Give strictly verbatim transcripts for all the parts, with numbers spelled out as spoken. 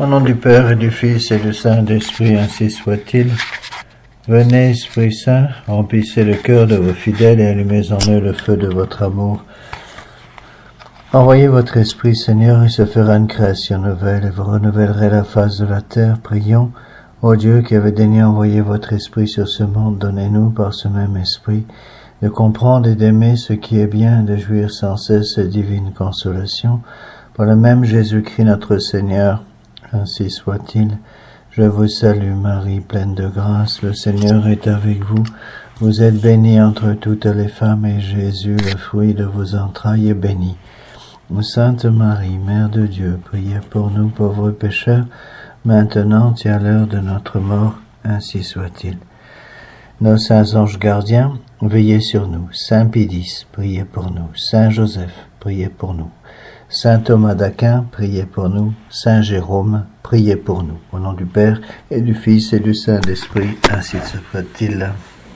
Au nom du Père et du Fils et du Saint-Esprit, ainsi soit-il. Venez, Esprit Saint, remplissez le cœur de vos fidèles et allumez en eux le feu de votre amour. Envoyez votre Esprit, Seigneur, et se fera une création nouvelle, et vous renouvellerez la face de la terre. Prions, ô Dieu qui avez daigné envoyer votre Esprit sur ce monde, donnez-nous par ce même Esprit de comprendre et d'aimer ce qui est bien, de jouir sans cesse de divine consolation. Par le même Jésus-Christ notre Seigneur, ainsi soit-il. Je vous salue Marie, pleine de grâce, le Seigneur est avec vous. Vous êtes bénie entre toutes les femmes, et Jésus, le fruit de vos entrailles, est béni. Sainte Marie, Mère de Dieu, priez pour nous pauvres pécheurs, maintenant et à l'heure de notre mort, ainsi soit-il. Nos saints anges gardiens, veillez sur nous. Saint Pédis, priez pour nous. Saint Joseph, priez pour nous. Saint Thomas d'Aquin, priez pour nous. Saint Jérôme, priez pour nous. Au nom du Père et du Fils et du Saint-Esprit, ainsi soit-il.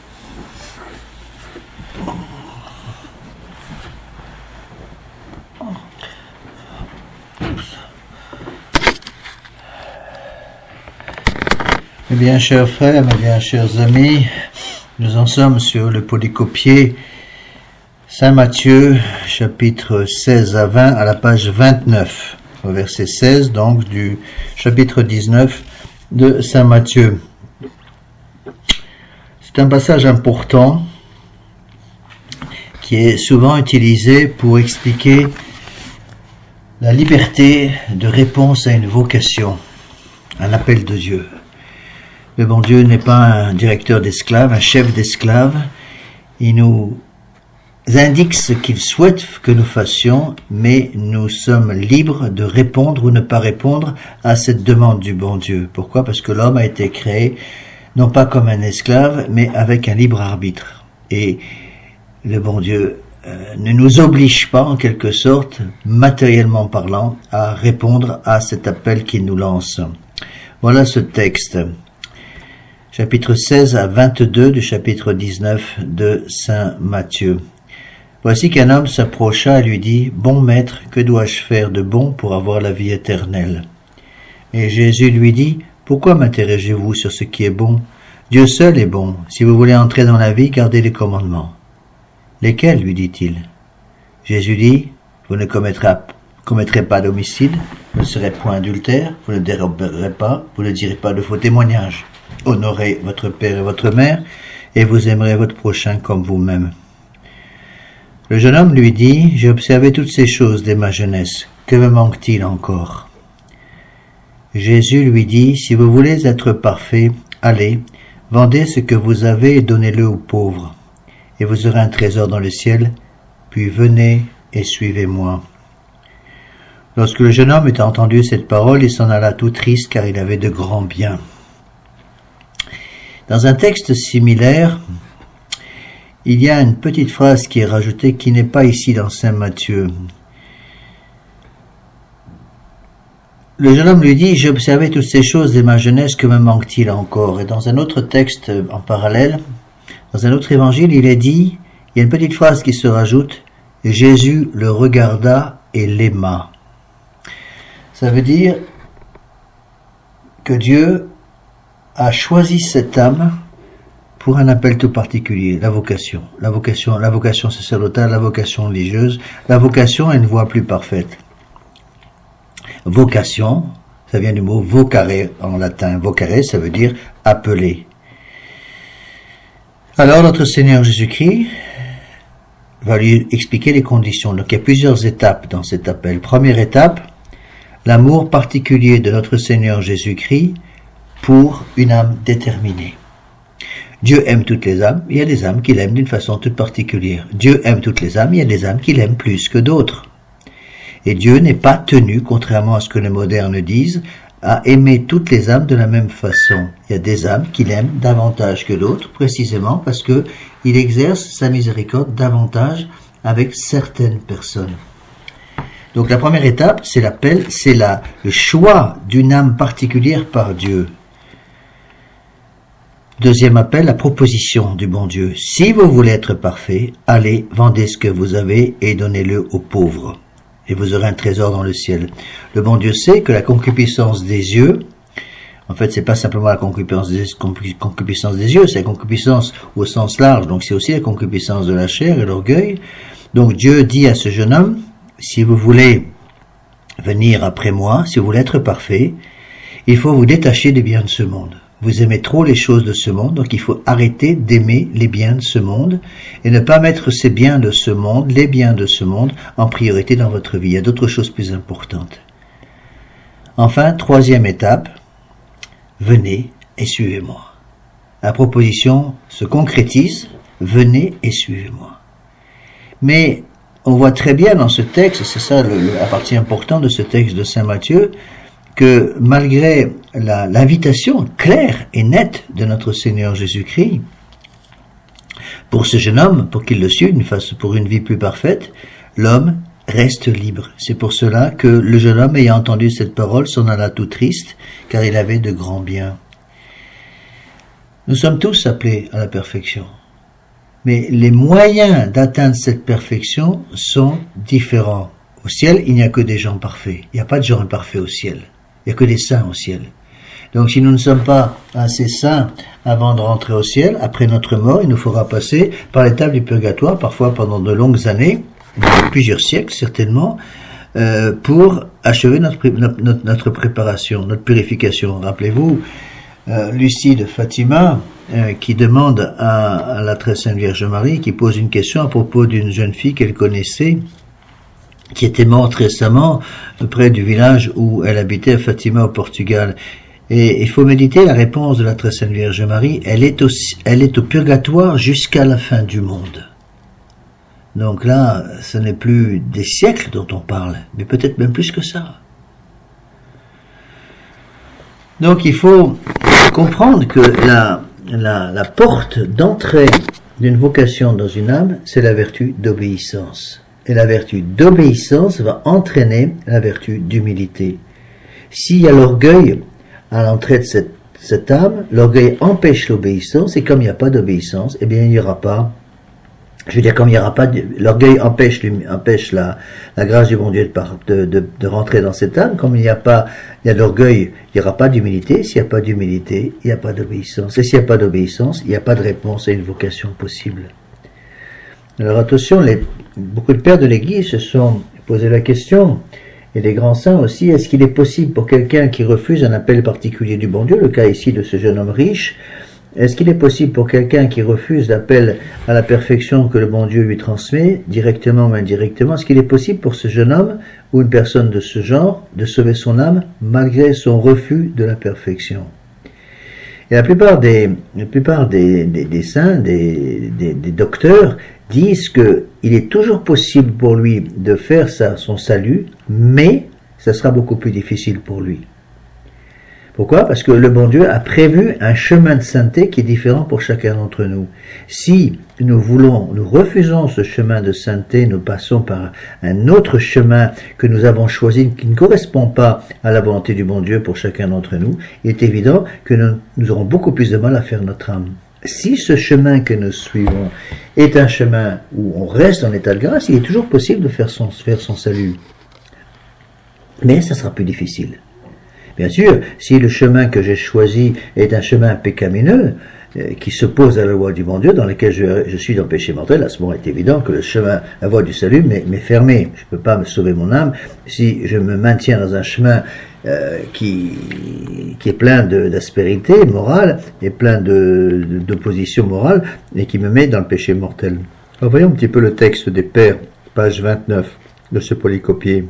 Eh bien, chers frères, eh bien, chers amis, nous en sommes sur le polycopier Saint Matthieu, chapitre seize à vingt, à la page vingt-neuf, au verset seize, donc, du chapitre dix-neuf de Saint Matthieu. C'est un passage important qui est souvent utilisé pour expliquer la liberté de réponse à une vocation, un appel de Dieu. Le bon Dieu n'est pas un directeur d'esclaves, un chef d'esclaves. Il nous indique ce qu'il souhaite que nous fassions, mais nous sommes libres de répondre ou ne pas répondre à cette demande du bon Dieu. Pourquoi? Parce que l'homme a été créé non pas comme un esclave, mais avec un libre arbitre. Et le bon Dieu euh, ne nous oblige pas, en quelque sorte, matériellement parlant, à répondre à cet appel qu'il nous lance. Voilà ce texte. Chapitre seize à vingt-deux du chapitre dix-neuf de Saint Matthieu. Voici qu'un homme s'approcha et lui dit, « Bon maître, que dois-je faire de bon pour avoir la vie éternelle ?» Et Jésus lui dit, « Pourquoi m'interrogez-vous sur ce qui est bon? Dieu seul est bon. Si vous voulez entrer dans la vie, gardez les commandements. » « Lesquels? » lui dit-il. Jésus dit, « Vous ne commettrez, commettrez pas d'homicide, vous ne serez point adultère, vous ne déroberez pas, vous ne direz pas de faux témoignages. Honorez votre père et votre mère, et vous aimerez votre prochain comme vous-même. » Le jeune homme lui dit, « J'ai observé toutes ces choses dès ma jeunesse. Que me manque-t-il encore ?» Jésus lui dit, « Si vous voulez être parfait, allez, vendez ce que vous avez et donnez-le aux pauvres, et vous aurez un trésor dans le ciel, puis venez et suivez-moi. » Lorsque le jeune homme eut entendu cette parole, il s'en alla tout triste, car il avait de grands biens. Dans un texte similaire, il y a une petite phrase qui est rajoutée, qui n'est pas ici dans Saint Matthieu. Le jeune homme lui dit, « J'ai observé toutes ces choses dès ma jeunesse, que me manque-t-il encore ?» Et dans un autre texte en parallèle, dans un autre évangile, il est dit, il y a une petite phrase qui se rajoute, « Jésus le regarda et l'aima. » Ça veut dire que Dieu a choisi cette âme pour un appel tout particulier, la vocation. La vocation, la vocation sacerdotale, la vocation religieuse. La vocation a une voie plus parfaite. Vocation, ça vient du mot vocare en latin. Vocare, ça veut dire appeler. Alors notre Seigneur Jésus-Christ va lui expliquer les conditions. Donc il y a plusieurs étapes dans cet appel. Première étape, l'amour particulier de notre Seigneur Jésus-Christ pour une âme déterminée. Dieu aime toutes les âmes, il y a des âmes qu'il aime d'une façon toute particulière. Dieu aime toutes les âmes, il y a des âmes qu'il aime plus que d'autres. Et Dieu n'est pas tenu, contrairement à ce que les modernes disent, à aimer toutes les âmes de la même façon. Il y a des âmes qu'il aime davantage que d'autres, précisément parce que il exerce sa miséricorde davantage avec certaines personnes. Donc la première étape, c'est l'appel, c'est la, le choix d'une âme particulière par Dieu. Deuxième appel, la proposition du bon Dieu. Si vous voulez être parfait, allez, vendez ce que vous avez et donnez-le aux pauvres. et vous aurez un trésor dans le ciel. Le bon Dieu sait que la concupiscence des yeux, en fait, c'est pas simplement la concupiscence des, concupiscence des yeux, c'est la concupiscence au sens large, donc c'est aussi la concupiscence de la chair et l'orgueil. Donc Dieu dit à ce jeune homme, si vous voulez venir après moi, si vous voulez être parfait, il faut vous détacher des biens de ce monde. Vous aimez trop les choses de ce monde, donc il faut arrêter d'aimer les biens de ce monde et ne pas mettre ces biens de ce monde, les biens de ce monde, en priorité dans votre vie. Il y a d'autres choses plus importantes. Enfin, troisième étape, venez et suivez-moi. La proposition se concrétise, venez et suivez-moi. Mais on voit très bien dans ce texte, c'est ça le, le, la partie importante de ce texte de Saint Matthieu, que malgré la, l'invitation claire et nette de notre Seigneur Jésus-Christ, pour ce jeune homme, pour qu'il le suive, pour une vie plus parfaite, l'homme reste libre. C'est pour cela que le jeune homme, ayant entendu cette parole, s'en alla tout triste, car il avait de grands biens. Nous sommes tous appelés à la perfection. Mais les moyens d'atteindre cette perfection sont différents. Au ciel, il n'y a que des gens parfaits. Il n'y a pas de gens imparfaits au ciel. Il n'y a que des saints au ciel. Donc si nous ne sommes pas assez saints avant de rentrer au ciel, après notre mort, il nous faudra passer par l'étape du purgatoire, parfois pendant de longues années, plusieurs siècles certainement, euh, pour achever notre, notre, notre préparation, notre purification. Rappelez-vous, euh, Lucie de Fatima, euh, qui demande à, à la très sainte Vierge Marie, qui pose une question à propos d'une jeune fille qu'elle connaissait, qui était morte récemment près du village où elle habitait, à Fatima au Portugal. Et il faut méditer la réponse de la très sainte Vierge Marie. Elle est au, elle est au purgatoire jusqu'à la fin du monde. Donc là, ce n'est plus des siècles dont on parle, mais peut-être même plus que ça. Donc il faut comprendre que la, la, la porte d'entrée d'une vocation dans une âme, c'est la vertu d'obéissance. Et la vertu d'obéissance va entraîner la vertu d'humilité. S'il y a l'orgueil à l'entrée de cette, cette âme, l'orgueil empêche l'obéissance, et comme il n'y a pas d'obéissance, eh bien il n'y aura pas, je veux dire, comme il n'y aura pas, de, l'orgueil empêche, empêche la, la grâce du bon Dieu de, de, de, de rentrer dans cette âme, comme il n'y a pas, il y a de l'orgueil, il n'y aura pas d'humilité, s'il n'y a pas d'humilité, il n'y a pas d'obéissance, et s'il n'y a pas d'obéissance, il n'y a pas de réponse à une vocation possible. Alors attention, les, beaucoup de pères de l'Église se sont posé la question, et les grands saints aussi, est-ce qu'il est possible pour quelqu'un qui refuse un appel particulier du bon Dieu, le cas ici de ce jeune homme riche, est-ce qu'il est possible pour quelqu'un qui refuse l'appel à la perfection que le bon Dieu lui transmet, directement ou indirectement, est-ce qu'il est possible pour ce jeune homme ou une personne de ce genre de sauver son âme malgré son refus de la perfection? Et la plupart des, la plupart des, des, des saints, des, des, des docteurs, disent que il est toujours possible pour lui de faire ça, son salut, mais ça sera beaucoup plus difficile pour lui. Pourquoi? Parce que le bon Dieu a prévu un chemin de sainteté qui est différent pour chacun d'entre nous. Si nous voulons, nous refusons ce chemin de sainteté, nous passons par un autre chemin que nous avons choisi, qui ne correspond pas à la volonté du bon Dieu pour chacun d'entre nous, il est évident que nous, nous aurons beaucoup plus de mal à faire notre âme. Si ce chemin que nous suivons est un chemin où on reste en état de grâce, il est toujours possible de faire son, faire son salut. Mais ça sera plus difficile. Bien sûr, si le chemin que j'ai choisi est un chemin pécamineux, euh, qui s'oppose à la loi du bon Dieu, dans lequel je, je suis dans le péché mortel, à ce moment est évident que le chemin, la voie du salut m'est, m'est fermée. Je ne peux pas me sauver mon âme si je me maintiens dans un chemin euh, qui, qui est plein de, d'aspérité morale et plein de, de, d'opposition morale et qui me met dans le péché mortel. Alors voyons un petit peu le texte des Pères, page vingt-neuf de ce polycopier.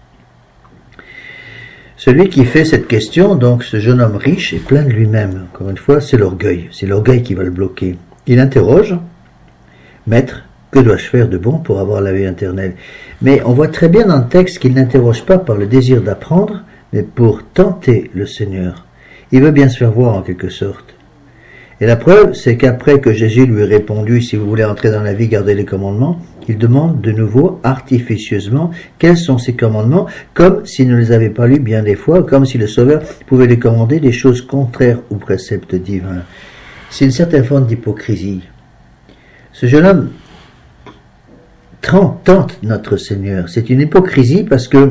Celui qui fait cette question, donc ce jeune homme riche, est plein de lui-même. Encore une fois, c'est l'orgueil. C'est l'orgueil qui va le bloquer. Il interroge, « Maître, que dois-je faire de bon pour avoir la vie éternelle ?» Mais on voit très bien dans le texte qu'il n'interroge pas par le désir d'apprendre, mais pour tenter le Seigneur. Il veut bien se faire voir en quelque sorte. Et la preuve, c'est qu'après que Jésus lui ait répondu « Si vous voulez entrer dans la vie, gardez les commandements », il demande de nouveau artificieusement quels sont ces commandements, comme s'il ne les avait pas lus bien des fois, comme si le Sauveur pouvait lui commander des choses contraires aux préceptes divins. C'est une certaine forme d'hypocrisie. Ce jeune homme tente notre Seigneur. C'est une hypocrisie parce que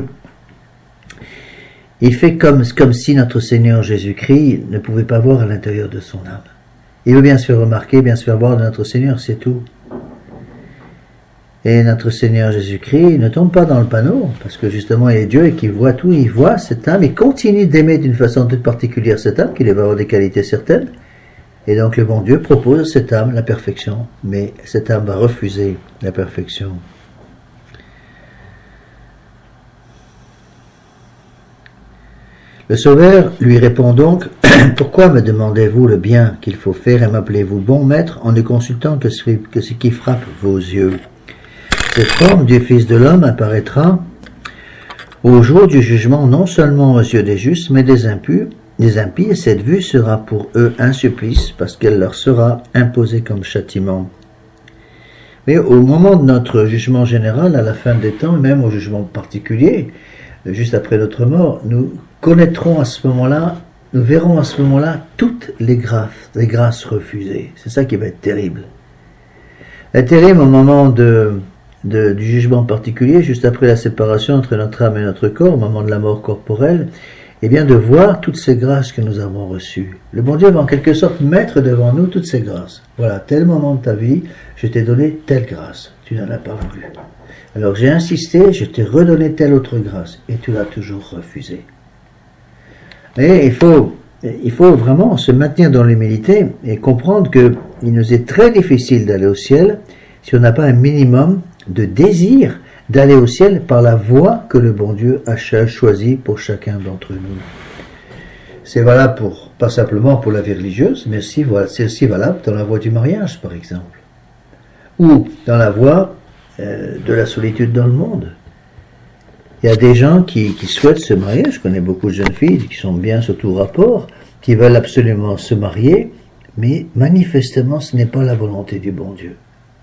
il fait comme, comme si notre Seigneur Jésus-Christ ne pouvait pas voir à l'intérieur de son âme. Il veut bien se faire remarquer, bien se faire voir de notre Seigneur, c'est tout. Et notre Seigneur Jésus-Christ ne tombe pas dans le panneau, parce que justement il est Dieu et qu'il voit tout, il voit cette âme, il continue d'aimer d'une façon toute particulière cette âme, qui va avoir des qualités certaines. Et donc le bon Dieu propose à cette âme la perfection, mais cette âme va refuser la perfection. Le Sauveur lui répond donc, « Pourquoi me demandez-vous le bien qu'il faut faire et m'appelez-vous bon maître en ne consultant que ce, que ce qui frappe vos yeux ?» Cette forme du Fils de l'homme apparaîtra au jour du jugement non seulement aux yeux des justes, mais des impies, des impies, et cette vue sera pour eux un supplice, parce qu'elle leur sera imposée comme châtiment. Mais au moment de notre jugement général, à la fin des temps, et même au jugement particulier, juste après notre mort, nous connaîtrons à ce moment-là, nous verrons à ce moment-là toutes les grâces, les grâces refusées. C'est ça qui va être terrible. La terrible au moment de, de, du jugement particulier, juste après la séparation entre notre âme et notre corps, au moment de la mort corporelle, eh bien de voir toutes ces grâces que nous avons reçues. Le bon Dieu va en quelque sorte mettre devant nous toutes ces grâces. Voilà, tel moment de ta vie, je t'ai donné telle grâce, tu n'en as pas voulu. Alors j'ai insisté, je t'ai redonné telle autre grâce, et tu l'as toujours refusée. Mais il faut, il faut vraiment se maintenir dans l'humilité et comprendre qu'il nous est très difficile d'aller au ciel si on n'a pas un minimum de désir d'aller au ciel par la voie que le bon Dieu a choisie pour chacun d'entre nous. C'est valable pour, pas simplement pour la vie religieuse, mais aussi, voilà, c'est aussi valable dans la voie du mariage, par exemple. Ou dans la voie euh, de la solitude dans le monde. Il y a des gens qui, qui souhaitent se marier, je connais beaucoup de jeunes filles qui sont bien sur tout rapport, qui veulent absolument se marier, mais manifestement ce n'est pas la volonté du bon Dieu.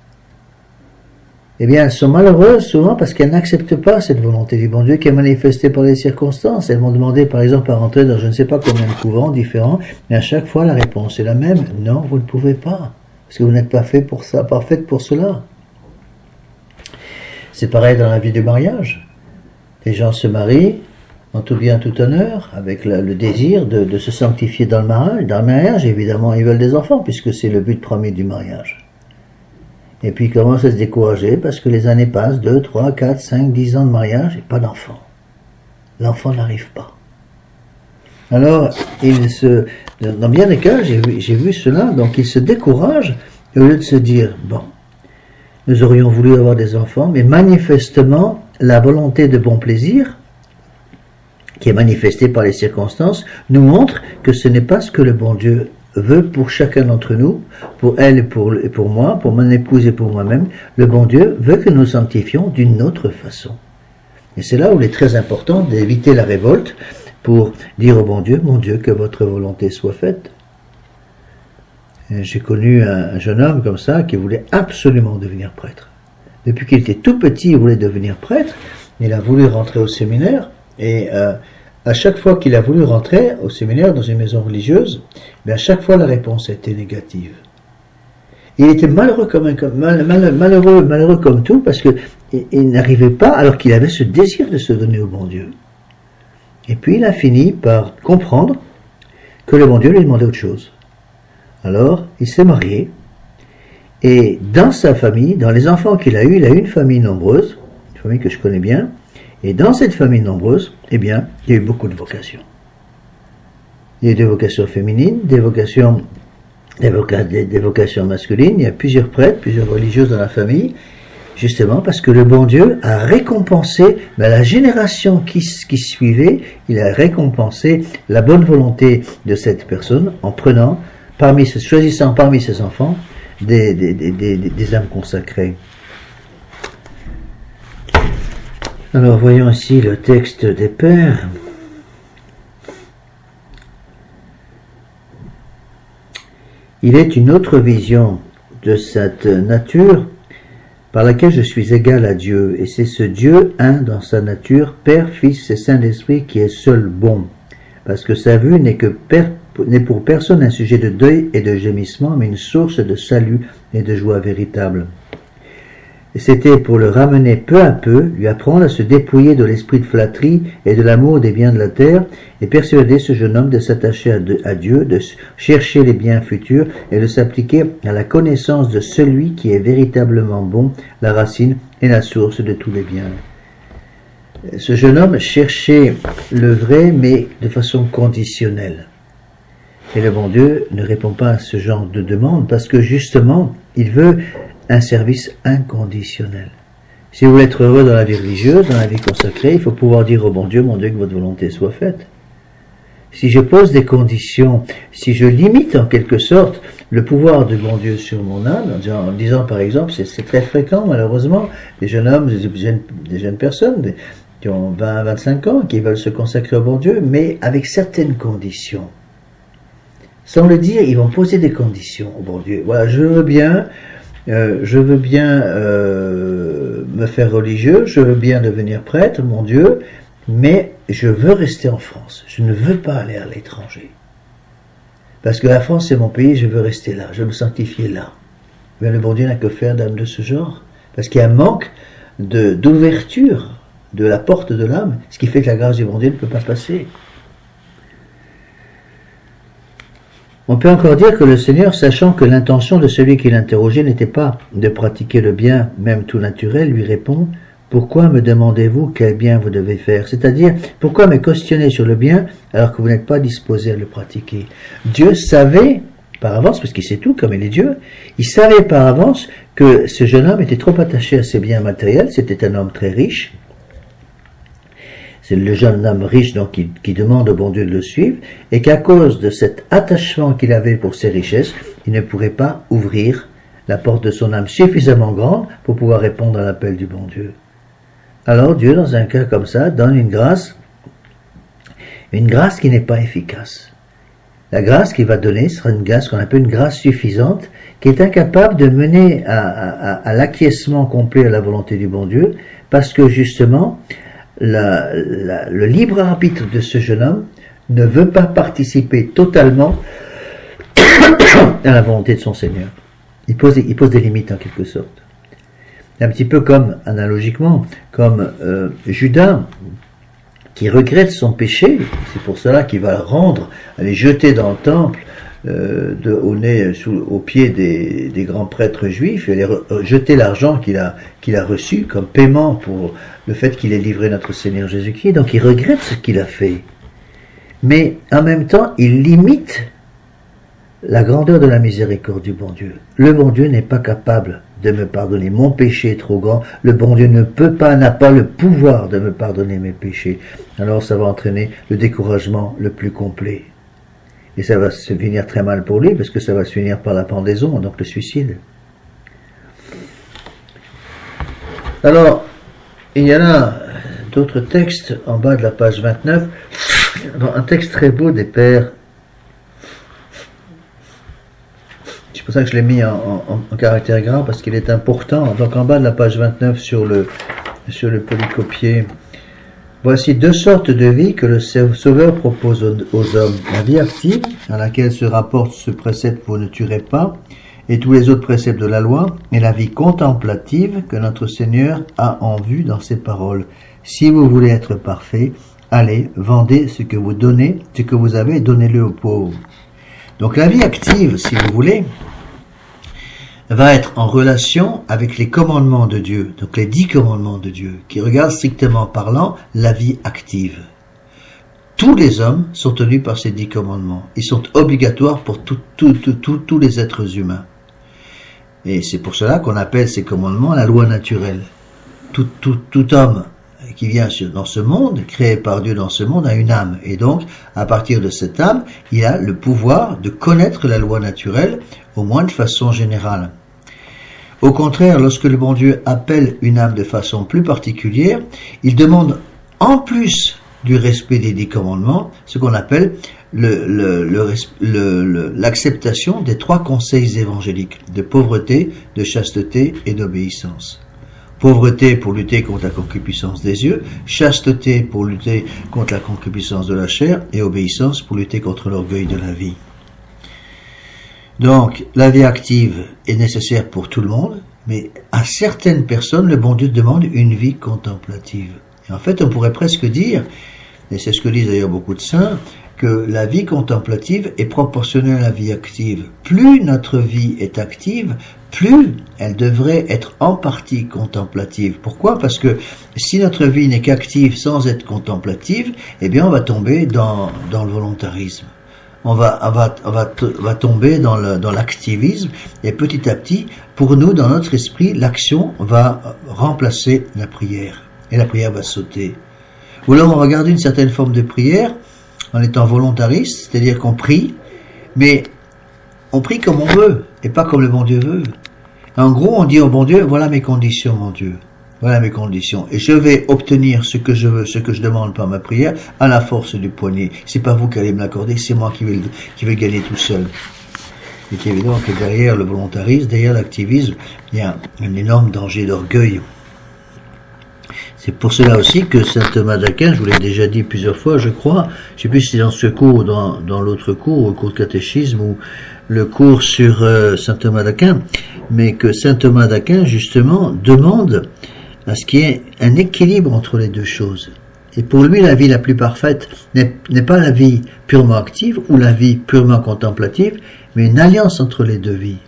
Eh bien, elles sont malheureuses souvent parce qu'elles n'acceptent pas cette volonté du bon Dieu qui est manifestée par les circonstances. Elles vont demander par exemple à rentrer dans je ne sais pas combien de couvents différents, mais à chaque fois la réponse est la même, non, vous ne pouvez pas, parce que vous n'êtes pas fait pour ça, pas faite pour cela. C'est pareil dans la vie du mariage. Les gens se marient en tout bien, tout honneur, avec la, le désir de, de se sanctifier dans le mariage. Dans le mariage, évidemment, ils veulent des enfants, puisque c'est le but premier du mariage. Et puis ils commencent à se décourager, parce que les années passent, deux, trois, quatre, cinq, dix ans de mariage, et pas d'enfant. L'enfant n'arrive pas. Alors, ils se, dans bien des cas, j'ai vu, j'ai vu cela, donc ils se découragent, au lieu de se dire, bon, nous aurions voulu avoir des enfants, mais manifestement, la volonté de bon plaisir, qui est manifestée par les circonstances, nous montre que ce n'est pas ce que le bon Dieu veut pour chacun d'entre nous, pour elle et pour, et pour moi, pour mon épouse et pour moi-même. Le bon Dieu veut que nous sanctifions d'une autre façon. Et c'est là où il est très important d'éviter la révolte pour dire au bon Dieu, mon Dieu, que votre volonté soit faite. J'ai connu un, un jeune homme comme ça qui voulait absolument devenir prêtre. Depuis qu'il était tout petit, il voulait devenir prêtre. Il a voulu rentrer au séminaire et euh, à chaque fois qu'il a voulu rentrer au séminaire dans une maison religieuse, mais à chaque fois la réponse a été négative. Il était malheureux comme un, comme, mal, mal, malheureux, malheureux comme tout parce que il, il n'arrivait pas alors qu'il avait ce désir de se donner au bon Dieu. Et puis il a fini par comprendre que le bon Dieu lui demandait autre chose. Alors il s'est marié. Et dans sa famille, dans les enfants qu'il a eus, il a eu une famille nombreuse, une famille que je connais bien, et dans cette famille nombreuse, eh bien, il y a eu beaucoup de vocations. Il y a eu des vocations féminines, des vocations, des, voca des, des vocations masculines, il y a plusieurs prêtres, plusieurs religieuses dans la famille, justement parce que le bon Dieu a récompensé, ben, la génération qui, qui suivait, il a récompensé la bonne volonté de cette personne en prenant, parmi, choisissant parmi ses enfants, Des, des, des, des, des âmes consacrées. Alors voyons ici le texte des Pères. Il est une autre vision de cette nature par laquelle je suis égal à Dieu, et c'est ce Dieu un dans sa nature, Père, Fils et Saint-Esprit qui est seul bon, parce que sa vue n'est que per n'est pour personne un sujet de deuil et de gémissement, mais une source de salut et de joie véritable. Et c'était pour le ramener peu à peu, lui apprendre à se dépouiller de l'esprit de flatterie et de l'amour des biens de la terre, et persuader ce jeune homme de s'attacher à, à Dieu, de chercher les biens futurs et de s'appliquer à la connaissance de celui qui est véritablement bon, la racine et la source de tous les biens. Ce jeune homme cherchait le vrai, mais de façon conditionnelle. Et le bon Dieu ne répond pas à ce genre de demande parce que justement, il veut un service inconditionnel. Si vous voulez être heureux dans la vie religieuse, dans la vie consacrée, il faut pouvoir dire au bon Dieu, mon Dieu, que votre volonté soit faite. Si je pose des conditions, si je limite en quelque sorte le pouvoir de mon Dieu sur mon âme, en disant, en disant par exemple, c'est très fréquent malheureusement, des jeunes hommes, des jeunes, des jeunes personnes des, qui ont vingt à vingt-cinq ans, qui veulent se consacrer au bon Dieu, mais avec certaines conditions. Sans le dire, ils vont poser des conditions au bon Dieu. Voilà, je veux bien... Euh, je veux bien euh, me faire religieux, je veux bien devenir prêtre, mon Dieu, mais je veux rester en France. Je ne veux pas aller à l'étranger. Parce que la France, c'est mon pays, je veux rester là, je veux me sanctifier là. Mais le bon Dieu n'a que faire d'âme de ce genre. Parce qu'il y a un manque de, d'ouverture de la porte de l'âme, ce qui fait que la grâce du bon Dieu ne peut pas passer. On peut encore dire que le Seigneur, sachant que l'intention de celui qui l'interrogeait n'était pas de pratiquer le bien, même tout naturel, lui répond « Pourquoi me demandez-vous quel bien vous devez faire ?» C'est-à-dire, pourquoi me questionner sur le bien alors que vous n'êtes pas disposé à le pratiquer? Dieu savait par avance, parce qu'il sait tout comme il est Dieu, il savait par avance que ce jeune homme était trop attaché à ses biens matériels, c'était un homme très riche. C'est le jeune homme riche donc qui, qui demande au bon Dieu de le suivre, et qu'à cause de cet attachement qu'il avait pour ses richesses, il ne pourrait pas ouvrir la porte de son âme suffisamment grande pour pouvoir répondre à l'appel du bon Dieu. Alors Dieu, dans un cas comme ça, donne une grâce, une grâce qui n'est pas efficace. La grâce qu'il va donner sera une grâce qu'on appelle une grâce suffisante, qui est incapable de mener à, à, à l'acquiescement complet à la volonté du bon Dieu, parce que justement, La, la, le libre arbitre de ce jeune homme ne veut pas participer totalement à la volonté de son Seigneur. Il pose, il pose des limites en quelque sorte. Un petit peu comme, analogiquement, comme euh, Judas, qui regrette son péché, c'est pour cela qu'il va le rendre, aller jeter dans le temple, euh, de, au nez, sous, au pied des, des grands prêtres juifs, et aller re, jeter l'argent qu'il a, qu'il a reçu comme paiement pour le fait qu'il ait livré notre Seigneur Jésus-Christ. Donc il regrette ce qu'il a fait. Mais en même temps, il limite la grandeur de la miséricorde du bon Dieu. Le bon Dieu n'est pas capable de me pardonner. Mon péché est trop grand. Le bon Dieu ne peut pas, n'a pas le pouvoir de me pardonner mes péchés. Alors ça va entraîner le découragement le plus complet. Et ça va se finir très mal pour lui, parce que ça va se finir par la pendaison, donc le suicide. Alors, il y en a d'autres textes en bas de la page vingt-neuf. Un texte très beau des Pères. C'est pour ça que je l'ai mis en, en, en caractère gras, parce qu'il est important. Donc en bas de la page vingt-neuf, sur le, sur le polycopier, voici deux sortes de vie que le Sauveur propose aux, aux hommes. La vie active, à laquelle se rapporte ce précepte « vous ne tuerez pas », et tous les autres préceptes de la loi, et la vie contemplative que notre Seigneur a en vue dans ses paroles. Si vous voulez être parfait, allez, vendez ce que vous donnez, ce que vous avez, donnez-le aux pauvres. Donc la vie active, si vous voulez, va être en relation avec les commandements de Dieu, donc les dix commandements de Dieu, qui regardent strictement parlant la vie active. Tous les hommes sont tenus par ces dix commandements. Ils sont obligatoires pour tout, tout, tout, tout, tous les êtres humains. Et c'est pour cela qu'on appelle ces commandements la loi naturelle. Tout, tout, tout homme qui vient dans ce monde, créé par Dieu dans ce monde, a une âme. Et donc, à partir de cette âme, il a le pouvoir de connaître la loi naturelle, au moins de façon générale. Au contraire, lorsque le bon Dieu appelle une âme de façon plus particulière, il demande en plus du respect des dix commandements, ce qu'on appelle le, le, le, le, l'acceptation des trois conseils évangéliques, de pauvreté, de chasteté et d'obéissance. Pauvreté pour lutter contre la concupiscence des yeux, chasteté pour lutter contre la concupiscence de la chair, et obéissance pour lutter contre l'orgueil de la vie. Donc, la vie active est nécessaire pour tout le monde, Mais à certaines personnes, le bon Dieu demande une vie contemplative. Et en fait, on pourrait presque dire, et c'est ce que disent d'ailleurs beaucoup de saints, que la vie contemplative est proportionnelle à la vie active. Plus notre vie est active, plus elle devrait être en partie contemplative. Pourquoi? Parce que si notre vie n'est qu'active sans être contemplative, eh bien on va tomber dans, dans le volontarisme. On va, on va, on va, on va tomber dans le, dans l'activisme, et petit à petit, pour nous, dans notre esprit, l'action va remplacer la prière. Et la prière va sauter. Ou alors on va garder une certaine forme de prière, en étant volontariste, c'est-à-dire qu'on prie, mais on prie comme on veut, et pas comme le bon Dieu veut. En gros, on dit au bon Dieu, voilà mes conditions, mon Dieu. Voilà mes conditions. Et je vais obtenir ce que je veux, ce que je demande par ma prière, à la force du poignet. C'est pas vous qui allez me l'accorder, c'est moi qui vais, qui vais gagner tout seul. Il est évident que derrière le volontarisme, derrière l'activisme, il y a un énorme danger d'orgueil. C'est pour cela aussi que saint Thomas d'Aquin, je vous l'ai déjà dit plusieurs fois, je crois, je sais plus si c'est dans ce cours ou dans, dans l'autre cours, au cours de catéchisme, ou le cours sur euh, saint Thomas d'Aquin, mais que saint Thomas d'Aquin, justement, demande à ce qu'il y ait un équilibre entre les deux choses. Et pour lui, la vie la plus parfaite n'est, n'est pas la vie purement active ou la vie purement contemplative, mais une alliance entre les deux vies.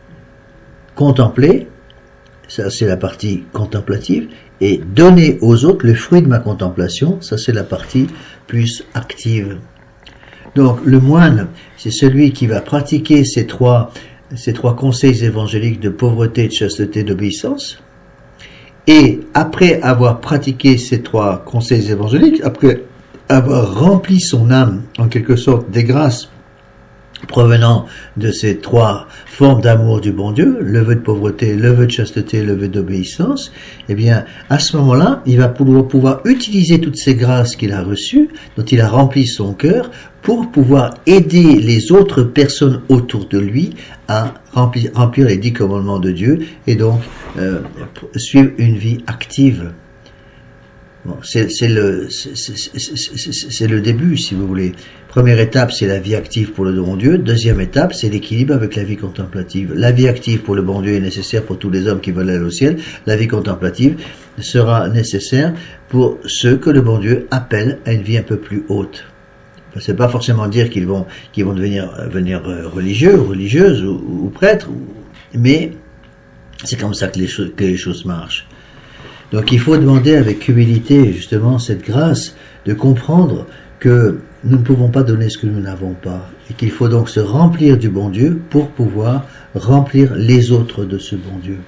Contempler, ça c'est la partie contemplative, et donner aux autres le fruit de ma contemplation, ça c'est la partie plus active. Donc le moine, c'est celui qui va pratiquer ces trois, ces trois conseils évangéliques de pauvreté, de chasteté, d'obéissance, et après avoir pratiqué ces trois conseils évangéliques, après avoir rempli son âme en quelque sorte des grâces provenant de ces trois formes d'amour du bon Dieu, le vœu de pauvreté, le vœu de chasteté, le vœu d'obéissance, eh bien, à ce moment-là, il va pouvoir, pouvoir utiliser toutes ces grâces qu'il a reçues, dont il a rempli son cœur, pour pouvoir aider les autres personnes autour de lui à remplir, remplir les dix commandements de Dieu, et donc euh, suivre une vie active. Bon, c'est, c'est, le, c'est, c'est, c'est, c'est le début, si vous voulez. Première étape, c'est la vie active pour le bon Dieu. Deuxième étape, c'est l'équilibre avec la vie contemplative. La vie active pour le bon Dieu est nécessaire pour tous les hommes qui veulent aller au ciel. La vie contemplative sera nécessaire pour ceux que le bon Dieu appelle à une vie un peu plus haute. C'est pas forcément dire qu'ils vont, qu'ils vont devenir, devenir religieux, religieuses ou, ou prêtres, mais c'est comme ça que les choses, que les choses marchent. Donc il faut demander avec humilité justement cette grâce de comprendre que nous ne pouvons pas donner ce que nous n'avons pas et qu'il faut donc se remplir du bon Dieu pour pouvoir remplir les autres de ce bon Dieu.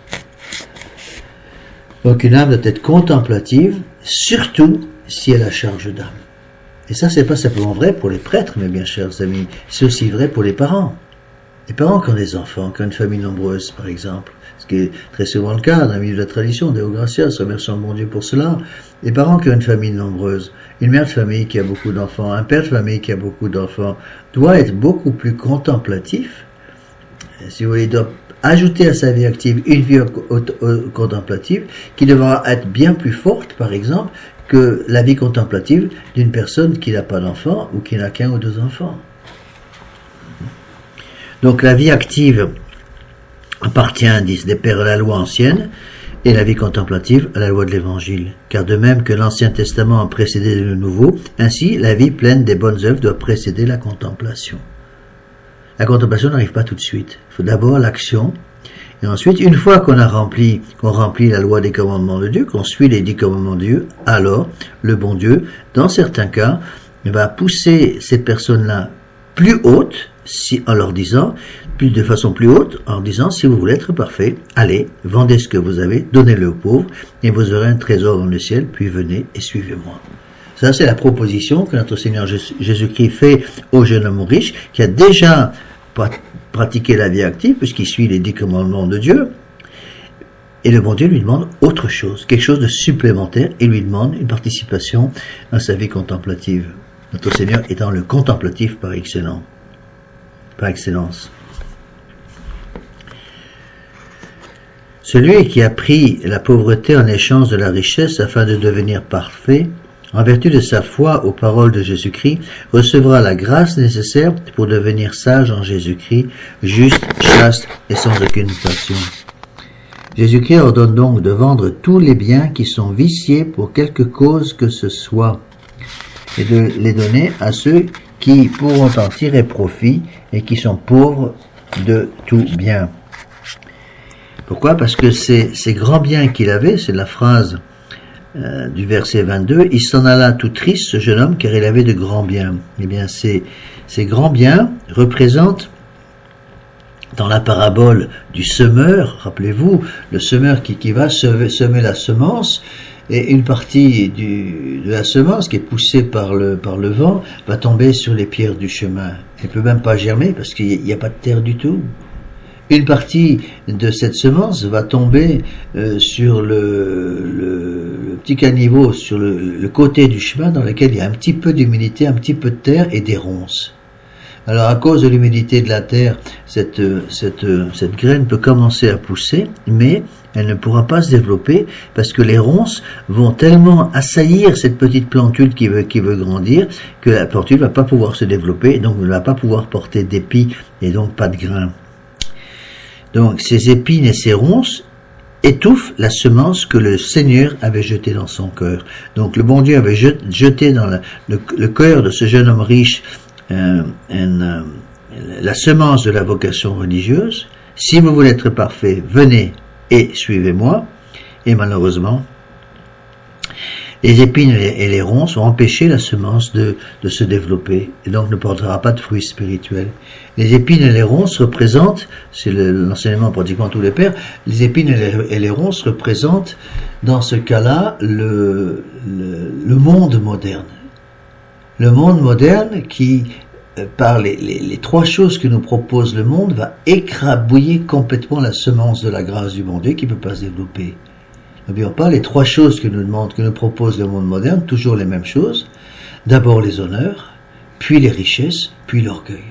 Donc une âme doit être contemplative, surtout si elle a charge d'âme. Et ça, c'est pas simplement vrai pour les prêtres, mes bien chers amis, c'est aussi vrai pour les parents. Les parents qui ont des enfants, qui ont une famille nombreuse, par exemple, ce qui est très souvent le cas dans le milieu de la tradition, Deo gratias, remercions le bon Dieu pour cela. Les parents qui ont une famille nombreuse, une mère de famille qui a beaucoup d'enfants, un père de famille qui a beaucoup d'enfants, doit être beaucoup plus contemplatif. Si vous voulez, il doit ajouter à sa vie active une vie contemplative qui devra être bien plus forte, par exemple, que la vie contemplative d'une personne qui n'a pas d'enfants ou qui n'a qu'un ou deux enfants. Donc la vie active appartient, disent les pères, à la loi ancienne, et la vie contemplative à la loi de l'Évangile. Car de même que l'Ancien Testament a précédé le Nouveau, ainsi la vie pleine des bonnes œuvres doit précéder la contemplation. La contemplation n'arrive pas tout de suite. Il faut d'abord l'action, et ensuite, une fois qu'on a rempli, qu'on remplit la loi des commandements de Dieu, qu'on suit les dix commandements de Dieu, alors le bon Dieu, dans certains cas, va pousser ces personnes-là plus hautes, si, en leur disant, plus de façon plus haute, en disant, si vous voulez être parfait, allez, vendez ce que vous avez, donnez-le aux pauvres, et vous aurez un trésor dans le ciel, puis venez et suivez-moi. Ça, c'est la proposition que notre Seigneur Jésus-Christ fait au jeune homme riche, qui a déjà pratiqué la vie active, puisqu'il suit les dix commandements de Dieu, et le bon Dieu lui demande autre chose, quelque chose de supplémentaire, et lui demande une participation à sa vie contemplative. Notre Seigneur étant le contemplatif par excellence. Par excellence. Celui qui a pris la pauvreté en échange de la richesse afin de devenir parfait, en vertu de sa foi aux paroles de Jésus-Christ, recevra la grâce nécessaire pour devenir sage en Jésus-Christ, juste, chaste et sans aucune passion. Jésus-Christ ordonne donc de vendre tous les biens qui sont viciés pour quelque cause que ce soit, et de les donner à ceux qui pourront en tirer profit et qui sont pauvres de tout bien. Pourquoi? Parce que ces, ces grands biens qu'il avait, c'est la phrase euh, du verset vingt-deux, il s'en alla tout triste, ce jeune homme, car il avait de grands biens. Eh bien, ces, ces grands biens représentent, dans la parabole du semeur, rappelez-vous, le semeur qui, qui va semer la semence, et une partie du, de la semence qui est poussée par le, par le vent va tomber sur les pierres du chemin. Elle ne peut même pas germer parce qu'il n'y a pas de terre du tout. Une partie de cette semence va tomber euh, sur le, le, le petit caniveau, sur le, le côté du chemin dans lequel il y a un petit peu d'humidité, un petit peu de terre et des ronces. Alors à cause de l'humidité de la terre, cette, cette, cette graine peut commencer à pousser, mais elle ne pourra pas se développer parce que les ronces vont tellement assaillir cette petite plantule qui veut, qui veut grandir que la plantule ne va pas pouvoir se développer et donc ne va pas pouvoir porter d'épis et donc pas de grains. Donc ces épines et ces ronces étouffent la semence que le Seigneur avait jetée dans son cœur. Donc le bon Dieu avait jeté dans la, le, le cœur de ce jeune homme riche euh, une, euh, la semence de la vocation religieuse. Si vous voulez être parfait, venez et suivez-moi. Et malheureusement, les épines et les ronces ont empêché la semence de, de se développer et donc ne portera pas de fruits spirituels. Les épines et les ronces représentent, c'est l'enseignement pratiquement tous les pères, les épines et les, et les ronces représentent dans ce cas-là le, le, le monde moderne. Le monde moderne qui, par les, les, les trois choses que nous propose le monde, va écrabouiller complètement la semence de la grâce du bon Dieu qui ne peut pas se développer. N'oublions pas les trois choses que nous demande, que nous propose le monde moderne, toujours les mêmes choses. D'abord les honneurs, puis les richesses, puis l'orgueil.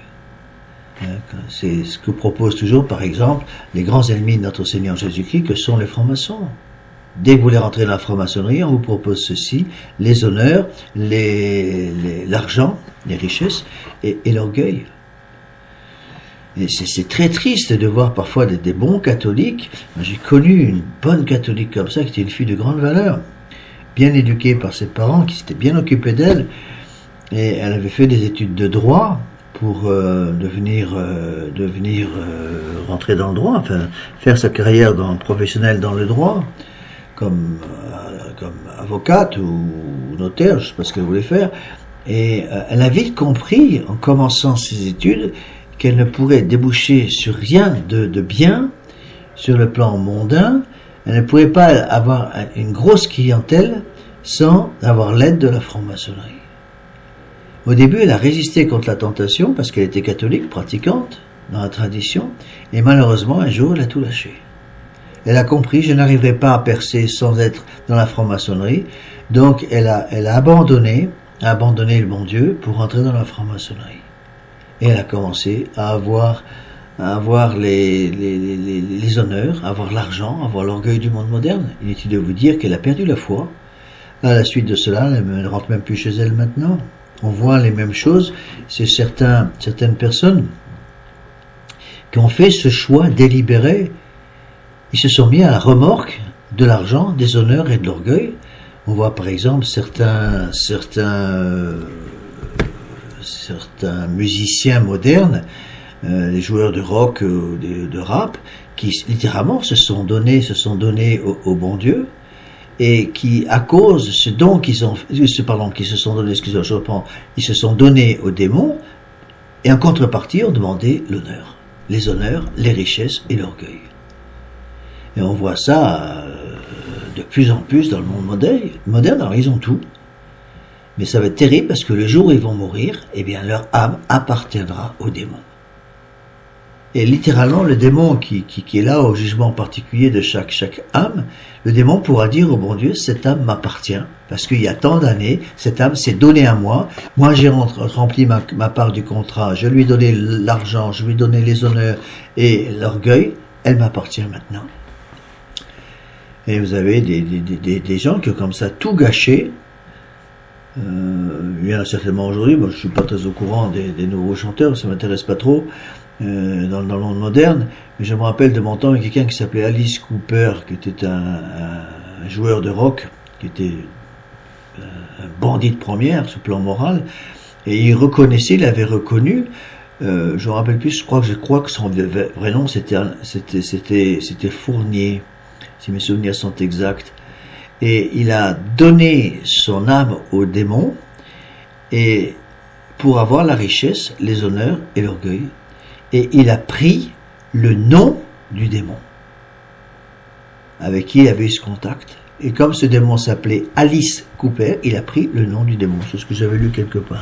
C'est ce que proposent toujours, par exemple, les grands ennemis de notre Seigneur Jésus-Christ, que sont les francs-maçons. Dès que vous voulez rentrer dans la franc-maçonnerie, on vous propose ceci, les honneurs, les, les, l'argent, les richesses et, et l'orgueil. Et c'est très triste de voir parfois des, des bons catholiques. J'ai connu une bonne catholique comme ça, qui était une fille de grande valeur, bien éduquée par ses parents, qui s'étaient bien occupés d'elle, et elle avait fait des études de droit pour euh, devenir, euh, devenir euh, rentrer dans le droit, enfin faire sa carrière dans, professionnelle dans le droit, comme, euh, comme avocate ou notaire, je ne sais pas ce qu'elle voulait faire. Et euh, elle a vite compris, en commençant ses études, qu'elle ne pourrait déboucher sur rien de, de bien sur le plan mondain. Elle ne pouvait pas avoir une grosse clientèle sans avoir l'aide de la franc-maçonnerie. Au début, elle a résisté contre la tentation parce qu'elle était catholique, pratiquante, dans la tradition, et malheureusement, un jour, elle a tout lâché. Elle a compris, je n'arriverai pas à percer sans être dans la franc-maçonnerie, donc elle a, elle a abandonné, a abandonné le bon Dieu pour entrer dans la franc-maçonnerie. Et elle a commencé à avoir, à avoir les, les, les, les honneurs, à avoir l'argent, à avoir l'orgueil du monde moderne. Inutile de vous dire qu'elle a perdu la foi. À la suite de cela, elle ne rentre même plus chez elle maintenant. On voit les mêmes choses. C'est certains, certaines personnes qui ont fait ce choix délibéré. Ils se sont mis à la remorque de l'argent, des honneurs et de l'orgueil. On voit par exemple certains, certains, euh, certains musiciens modernes, euh, les joueurs de rock, euh, de, de rap, qui littéralement se sont donnés, se sont donnés au, au bon Dieu, et qui, à cause de ce don qu'ils ont, ce, pardon, qui se sont donnés, excusez-moi, je reprends, ils se sont donnés aux démons, et en contrepartie ont demandé l'honneur, les honneurs, les richesses et l'orgueil. Et on voit ça euh, de plus en plus dans le monde moderne. moderne. Alors ils ont tout, mais ça va être terrible parce que le jour où ils vont mourir, eh bien leur âme appartiendra au démon. Et littéralement, le démon qui, qui, qui est là au jugement particulier de chaque, chaque âme, le démon pourra dire au bon Dieu, cette âme m'appartient, parce qu'il y a tant d'années, cette âme s'est donnée à moi, moi j'ai rempli ma, ma part du contrat, je lui ai donné l'argent, je lui ai donné les honneurs et l'orgueil, elle m'appartient maintenant. Et vous avez des, des, des, des gens qui ont comme ça tout gâché. Euh, il y en a certainement aujourd'hui, moi je suis pas très au courant des, des nouveaux chanteurs, ça m'intéresse pas trop. euh, dans, dans le monde moderne, mais je me rappelle de mon temps avec quelqu'un qui s'appelait Alice Cooper, qui était un, un, un joueur de rock, qui était un bandit de première sur le plan moral, et il reconnaissait, il avait reconnu, euh, je me rappelle plus, je crois que je crois que son vrai nom c'était c'était c'était c'était Fournier, si mes souvenirs sont exacts, et il a donné son âme au démon et pour avoir la richesse, les honneurs et l'orgueil, et il a pris le nom du démon avec qui il avait eu ce contact. Et comme ce démon s'appelait Alice Cooper, il a pris le nom du démon. C'est ce que j'avais lu quelque part.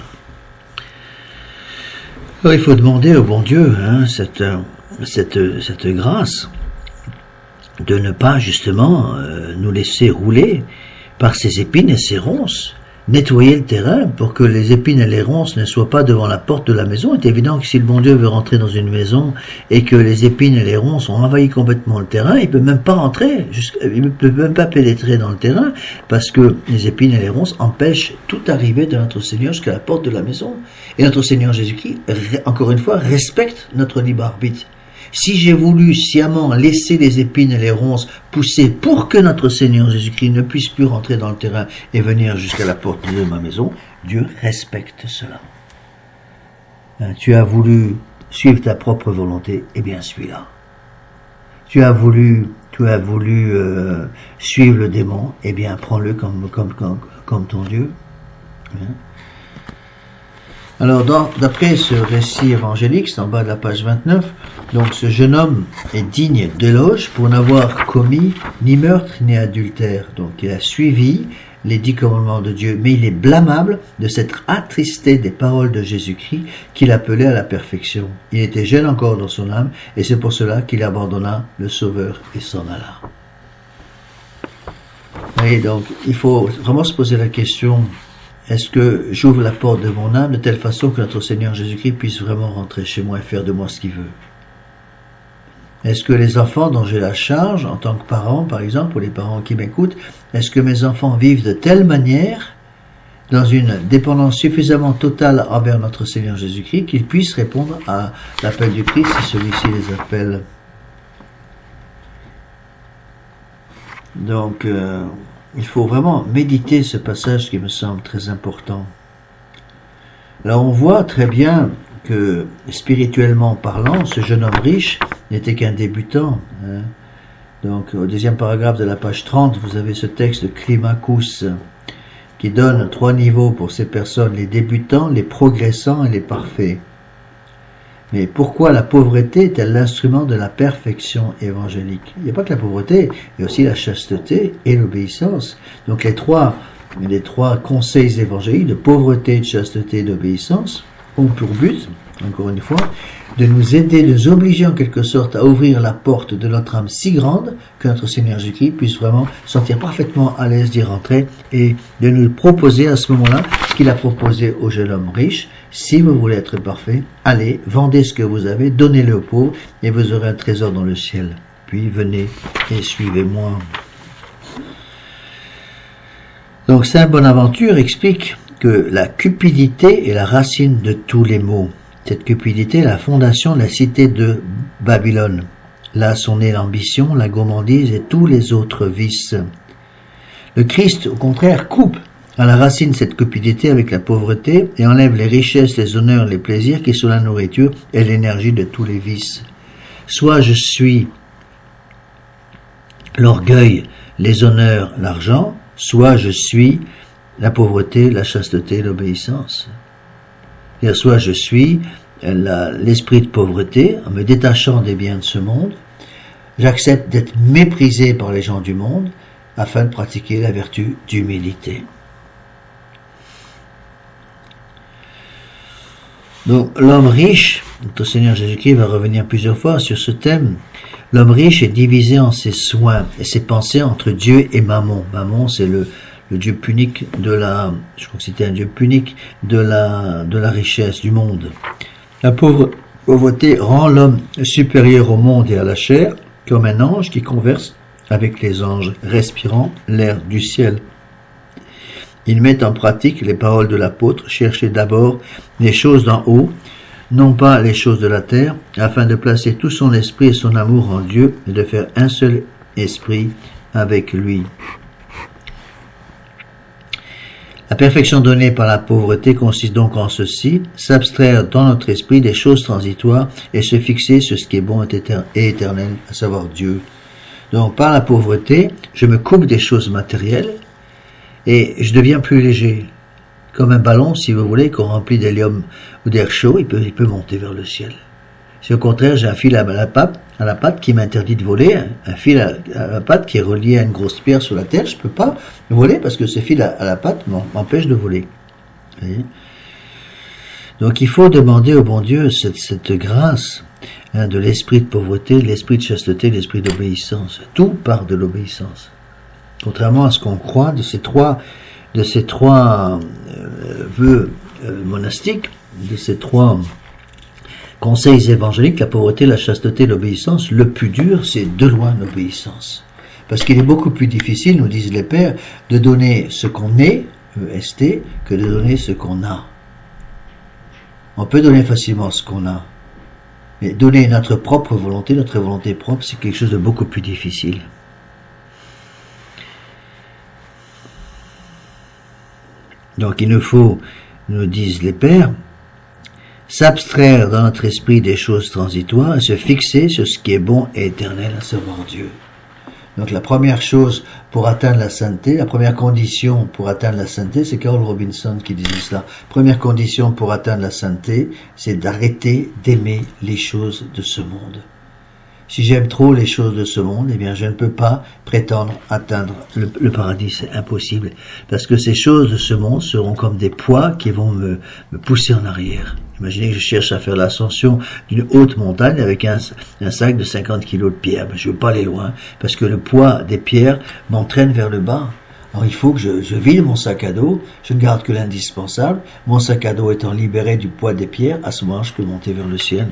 Alors il faut demander au bon Dieu hein, cette, cette, cette grâce de ne pas justement euh, nous laisser rouler par ses épines et ses ronces. Nettoyer le terrain pour que les épines et les ronces ne soient pas devant la porte de la maison. Il est évident que si le bon Dieu veut rentrer dans une maison et que les épines et les ronces ont envahi complètement le terrain, il peut même pas rentrer, il ne peut même pas pénétrer dans le terrain parce que les épines et les ronces empêchent toute arrivée de notre Seigneur jusqu'à la porte de la maison. Et notre Seigneur Jésus-Christ, encore une fois, respecte notre libre arbitre. Si j'ai voulu sciemment laisser les épines et les ronces pousser pour que notre Seigneur Jésus-Christ ne puisse plus rentrer dans le terrain et venir jusqu'à la porte de ma maison, Dieu respecte cela. Hein, tu as voulu suivre ta propre volonté, eh bien suis-la. Tu as voulu, tu as voulu euh, suivre le démon, eh bien prends-le comme, comme, comme, comme ton Dieu. Hein. Alors, d'après ce récit évangélique, c'est en bas de la page vingt-neuf, donc ce jeune homme est digne d'éloge pour n'avoir commis ni meurtre ni adultère. Donc, il a suivi les dix commandements de Dieu, mais il est blâmable de s'être attristé des paroles de Jésus-Christ qu'il appelait à la perfection. Il était jeune encore dans son âme, et c'est pour cela qu'il abandonna le Sauveur et s'en alla. Et donc, il faut vraiment se poser la question, est-ce que j'ouvre la porte de mon âme de telle façon que notre Seigneur Jésus-Christ puisse vraiment rentrer chez moi et faire de moi ce qu'il veut? Est-ce que les enfants dont j'ai la charge, en tant que parent, par exemple, ou les parents qui m'écoutent, est-ce que mes enfants vivent de telle manière, dans une dépendance suffisamment totale envers notre Seigneur Jésus-Christ, qu'ils puissent répondre à l'appel du Christ si celui-ci les appelle? Donc, euh, il faut vraiment méditer ce passage qui me semble très important. Là, on voit très bien que, spirituellement parlant, ce jeune homme riche n'était qu'un débutant. Hein. Donc, au deuxième paragraphe de la page trente, vous avez ce texte de Climacus qui donne trois niveaux pour ces personnes, les débutants, les progressants et les parfaits. Mais pourquoi la pauvreté est-elle l'instrument de la perfection évangélique? Il n'y a pas que la pauvreté, il y a aussi la chasteté et l'obéissance. Donc les trois, les trois conseils évangéliques de pauvreté, de chasteté et d'obéissance ont pour but, encore une fois, de nous aider, de nous obliger en quelque sorte à ouvrir la porte de notre âme si grande que notre Seigneur Jésus-Christ puisse vraiment sentir parfaitement à l'aise d'y rentrer et de nous proposer à ce moment-là ce qu'il a proposé au jeune homme riche. Si vous voulez être parfait, allez, vendez ce que vous avez, donnez-le aux pauvres et vous aurez un trésor dans le ciel. Puis venez et suivez-moi. Donc Saint Bonaventure explique que la cupidité est la racine de tous les maux. Cette cupidité est la fondation de la cité de Babylone. Là sont nées l'ambition, la gourmandise et tous les autres vices. Le Christ, au contraire, coupe à la racine cette cupidité avec la pauvreté et enlève les richesses, les honneurs, les plaisirs qui sont la nourriture et l'énergie de tous les vices. Soit je suis l'orgueil, les honneurs, l'argent, soit je suis la pauvreté, la chasteté, l'obéissance. Et soit je suis l'esprit de pauvreté, en me détachant des biens de ce monde, j'accepte d'être méprisé par les gens du monde afin de pratiquer la vertu d'humilité. Donc l'homme riche, notre Seigneur Jésus-Christ va revenir plusieurs fois sur ce thème, l'homme riche est divisé en ses soins et ses pensées entre Dieu et Mammon. Mammon c'est le le dieu punique de la, je crois que c'était un dieu punique de la, de la richesse du monde. La pauvre, pauvreté rend l'homme supérieur au monde et à la chair, comme un ange qui converse avec les anges, respirant l'air du ciel. Il met en pratique les paroles de l'apôtre, cherchez d'abord les choses d'en haut, non pas les choses de la terre, afin de placer tout son esprit et son amour en Dieu et de faire un seul esprit avec lui. La perfection donnée par la pauvreté consiste donc en ceci, s'abstraire dans notre esprit des choses transitoires et se fixer sur ce qui est bon et éternel, à savoir Dieu. Donc par la pauvreté, je me coupe des choses matérielles et je deviens plus léger. Comme un ballon, si vous voulez, qu'on remplit d'hélium ou d'air chaud, il peut, il peut monter vers le ciel. Si au contraire j'ai un fil à la patte, à la patte qui m'interdit de voler, un, un fil à, à la patte qui est relié à une grosse pierre sur la terre, je peux pas voler parce que ce fil à, à la patte m'empêche de voler. Vous voyez? Donc il faut demander au bon Dieu cette, cette grâce hein, de l'esprit de pauvreté, de l'esprit de chasteté, de l'esprit d'obéissance. Tout part de l'obéissance. Contrairement à ce qu'on croit de ces trois, de ces trois euh, vœux euh, monastiques, de ces trois conseils évangéliques, la pauvreté, la chasteté, l'obéissance, le plus dur, c'est de loin l'obéissance. Parce qu'il est beaucoup plus difficile, nous disent les pères, de donner ce qu'on est, E S T, que de donner ce qu'on a. On peut donner facilement ce qu'on a. Mais donner notre propre volonté, notre volonté propre, c'est quelque chose de beaucoup plus difficile. Donc il nous faut, nous disent les pères, s'abstraire dans notre esprit des choses transitoires et se fixer sur ce qui est bon et éternel, à savoir Dieu. Donc la première chose pour atteindre la sainteté, la première condition pour atteindre la sainteté, c'est Carol Robinson qui disait cela. Première condition pour atteindre la sainteté, c'est d'arrêter d'aimer les choses de ce monde. Si j'aime trop les choses de ce monde, eh bien je ne peux pas prétendre atteindre le, le paradis, c'est impossible. Parce que ces choses de ce monde seront comme des poids qui vont me, me pousser en arrière. Imaginez que je cherche à faire l'ascension d'une haute montagne avec un, un sac de cinquante kilos de pierres. Je ne veux pas aller loin, parce que le poids des pierres m'entraîne vers le bas. Alors il faut que je, je vide mon sac à dos, je ne garde que l'indispensable. Mon sac à dos étant libéré du poids des pierres, à ce moment je peux monter vers le ciel.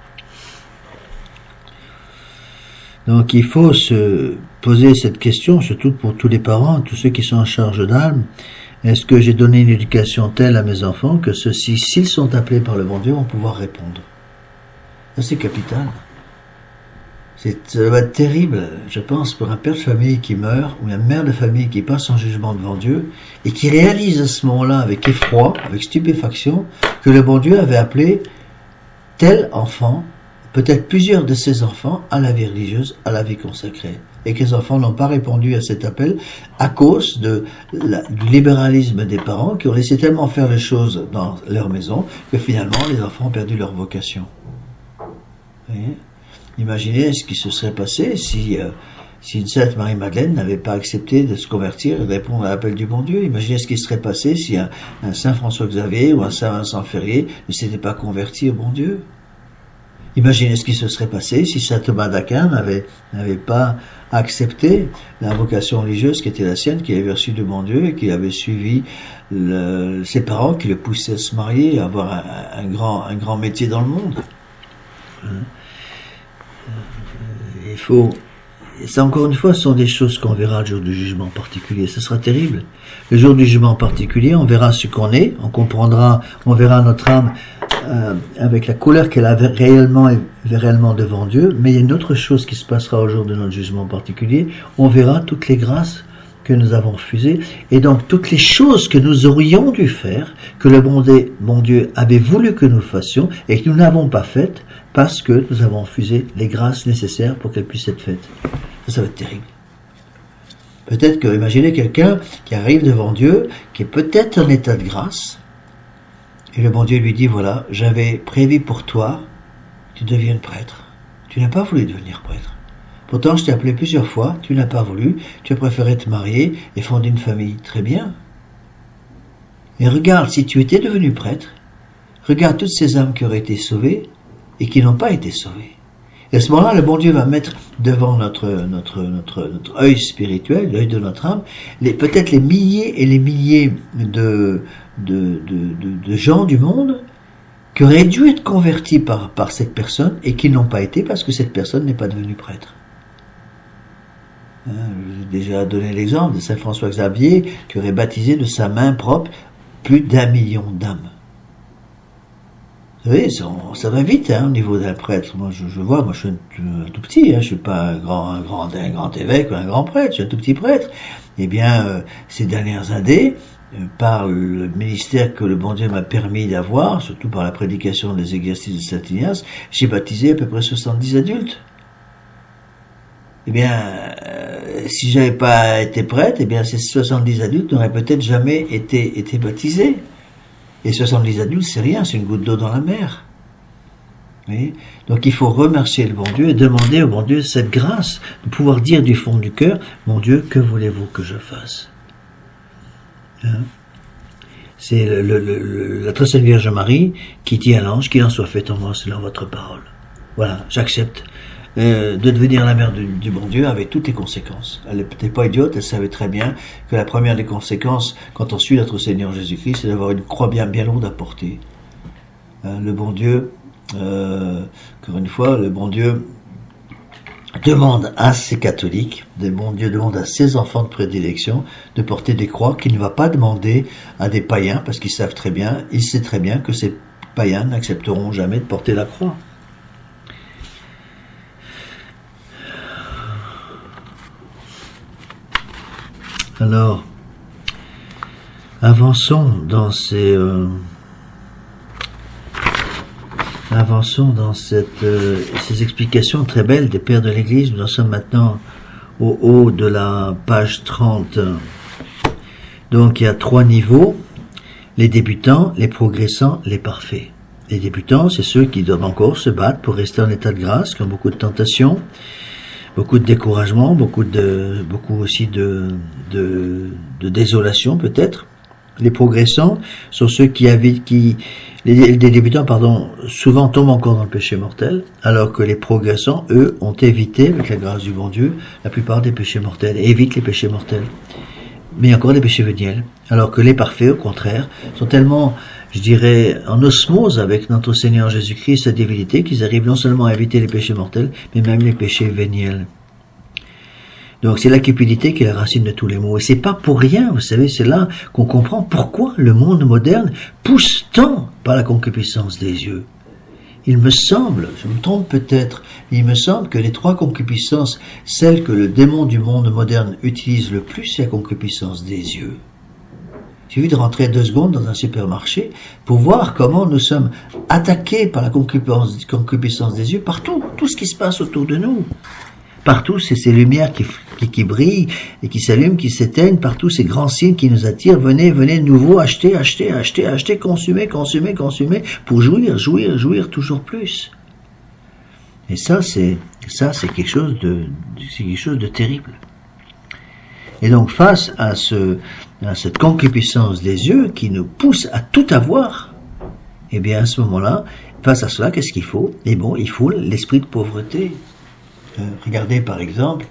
Donc il faut se poser cette question, surtout pour tous les parents, tous ceux qui sont en charge d'âme. Est-ce que j'ai donné une éducation telle à mes enfants que ceux-ci, s'ils sont appelés par le bon Dieu, vont pouvoir répondre? Ça c'est capital. C'est, ça va être terrible, je pense, pour un père de famille qui meurt, ou une mère de famille qui passe en jugement devant Dieu, et qui réalise à ce moment-là, avec effroi, avec stupéfaction, que le bon Dieu avait appelé tel enfant, peut-être plusieurs de ses enfants, à la vie religieuse, à la vie consacrée. Et que les enfants n'ont pas répondu à cet appel à cause de la, du libéralisme des parents qui ont laissé tellement faire les choses dans leur maison que finalement les enfants ont perdu leur vocation. Vous voyez ? Imaginez ce qui se serait passé si, euh, si une sainte Marie-Madeleine n'avait pas accepté de se convertir et de répondre à l'appel du bon Dieu. Imaginez ce qui serait passé si un, un saint François-Xavier ou un saint Vincent Ferrier ne s'était pas converti au bon Dieu. Imaginez ce qui se serait passé si saint Thomas d'Aquin n'avait, n'avait pas accepté la vocation religieuse qui était la sienne, qu'il avait reçue du bon Dieu et qu'il avait suivi le, ses parents qui le poussaient à se marier, à avoir un, un, grand, un grand métier dans le monde. Il faut... Ça, encore une fois, ce sont des choses qu'on verra le jour du jugement particulier. Ce sera terrible. Le jour du jugement particulier, on verra ce qu'on est, on comprendra, on verra notre âme euh, avec la couleur qu'elle a réellement, réellement devant Dieu. Mais il y a une autre chose qui se passera au jour de notre jugement particulier. On verra toutes les grâces que nous avons refusées et donc toutes les choses que nous aurions dû faire, que le bon Dieu, bon Dieu avait voulu que nous fassions et que nous n'avons pas faites parce que nous avons refusé les grâces nécessaires pour qu'elles puissent être faites. Ça, ça va être terrible. Peut-être que, imaginez quelqu'un qui arrive devant Dieu, qui est peut-être en état de grâce, et le bon Dieu lui dit, voilà, j'avais prévu pour toi que tu deviennes prêtre. Tu n'as pas voulu devenir prêtre. Pourtant, je t'ai appelé plusieurs fois, tu n'as pas voulu, tu as préféré te marier et fonder une famille. Très bien. Mais regarde, si tu étais devenu prêtre, regarde toutes ces âmes qui auraient été sauvées et qui n'ont pas été sauvées. Et à ce moment-là, le bon Dieu va mettre devant notre, notre, notre, notre œil spirituel, l'œil de notre âme, les, peut-être les milliers et les milliers de, de, de, de, de gens du monde qui auraient dû être convertis par, par cette personne et qui n'ont pas été parce que cette personne n'est pas devenue prêtre. Hein, j'ai déjà donné l'exemple de saint François-Xavier qui aurait baptisé de sa main propre plus d'un million d'âmes. Vous savez, ça, ça va vite hein, au niveau d'un prêtre. Moi, je, je vois, moi, je suis un, un tout petit. Hein, je suis pas un grand, un grand, un grand évêque ou un grand prêtre. Je suis un tout petit prêtre. Eh bien, euh, ces dernières années, euh, par le ministère que le bon Dieu m'a permis d'avoir, surtout par la prédication des exercices de Saint Ignace, j'ai baptisé à peu près soixante-dix adultes. Eh bien, euh, si j'avais pas été prêtre, eh bien, ces soixante-dix adultes n'auraient peut-être jamais été, été baptisés. Et soixante-dix adultes, c'est rien, c'est une goutte d'eau dans la mer. Vous voyez ? Donc il faut remercier le bon Dieu et demander au bon Dieu cette grâce de pouvoir dire du fond du cœur, mon Dieu, que voulez-vous que je fasse ? Hein ? C'est le, le, le, la très sainte Vierge Marie qui dit à l'ange, qu'il en soit fait en moi selon votre parole. Voilà, j'accepte euh, de devenir la mère du, du bon Dieu avec toutes les conséquences. Elle n'était pas idiote, elle savait très bien que la première des conséquences, quand on suit notre Seigneur Jésus-Christ, c'est d'avoir une croix bien, bien lourde à porter. Hein, le bon Dieu, euh, encore une fois, le bon Dieu demande à ses catholiques, le bon Dieu demande à ses enfants de prédilection de porter des croix qu'il ne va pas demander à des païens, parce qu'ils savent très bien, il sait très bien que ces païens n'accepteront jamais de porter la croix. Alors, avançons dans ces, euh, avançons dans cette, euh, ces explications très belles des pères de l'Église. Nous en sommes maintenant au haut de la page trente. Donc, il y a trois niveaux, les débutants, les progressants, les parfaits. Les débutants, c'est ceux qui doivent encore se battre pour rester en état de grâce, qui ont beaucoup de tentations, beaucoup de découragement, beaucoup de, beaucoup aussi de, de, de désolation peut-être. Les progressants sont ceux qui avaient, qui, les, les débutants, pardon, souvent tombent encore dans le péché mortel, alors que les progressants, eux, ont évité, avec la grâce du bon Dieu, la plupart des péchés mortels, et évitent les péchés mortels. Mais il y a encore des péchés véniels. Alors que les parfaits, au contraire, sont tellement, je dirais, en osmose avec notre Seigneur Jésus-Christ, sa divinité, qu'ils arrivent non seulement à éviter les péchés mortels, mais même les péchés véniels. Donc c'est la cupidité qui est la racine de tous les maux. Et c'est pas pour rien, vous savez, c'est là qu'on comprend pourquoi le monde moderne pousse tant par la concupiscence des yeux. Il me semble, je me trompe peut-être, il me semble que les trois concupiscences, celles que le démon du monde moderne utilise le plus, c'est la concupiscence des yeux. Il suffit de rentrer deux secondes dans un supermarché pour voir comment nous sommes attaqués par la concupiscence, concupiscence des yeux partout, tout ce qui se passe autour de nous. Partout, c'est ces lumières qui, qui, qui brillent et qui s'allument, qui s'éteignent, partout ces grands signes qui nous attirent. Venez, venez de nouveau, achetez, achetez, achetez, achetez, consumez, consumez, consumez, pour jouir, jouir, jouir toujours plus. Et ça, c'est, ça, c'est quelque chose de, c'est quelque chose de terrible. Et donc, face à ce, à cette concupiscence des yeux qui nous pousse à tout avoir, eh bien, à ce moment-là, face à cela, qu'est-ce qu'il faut? Eh bon, il faut l'esprit de pauvreté. Euh, regardez par exemple,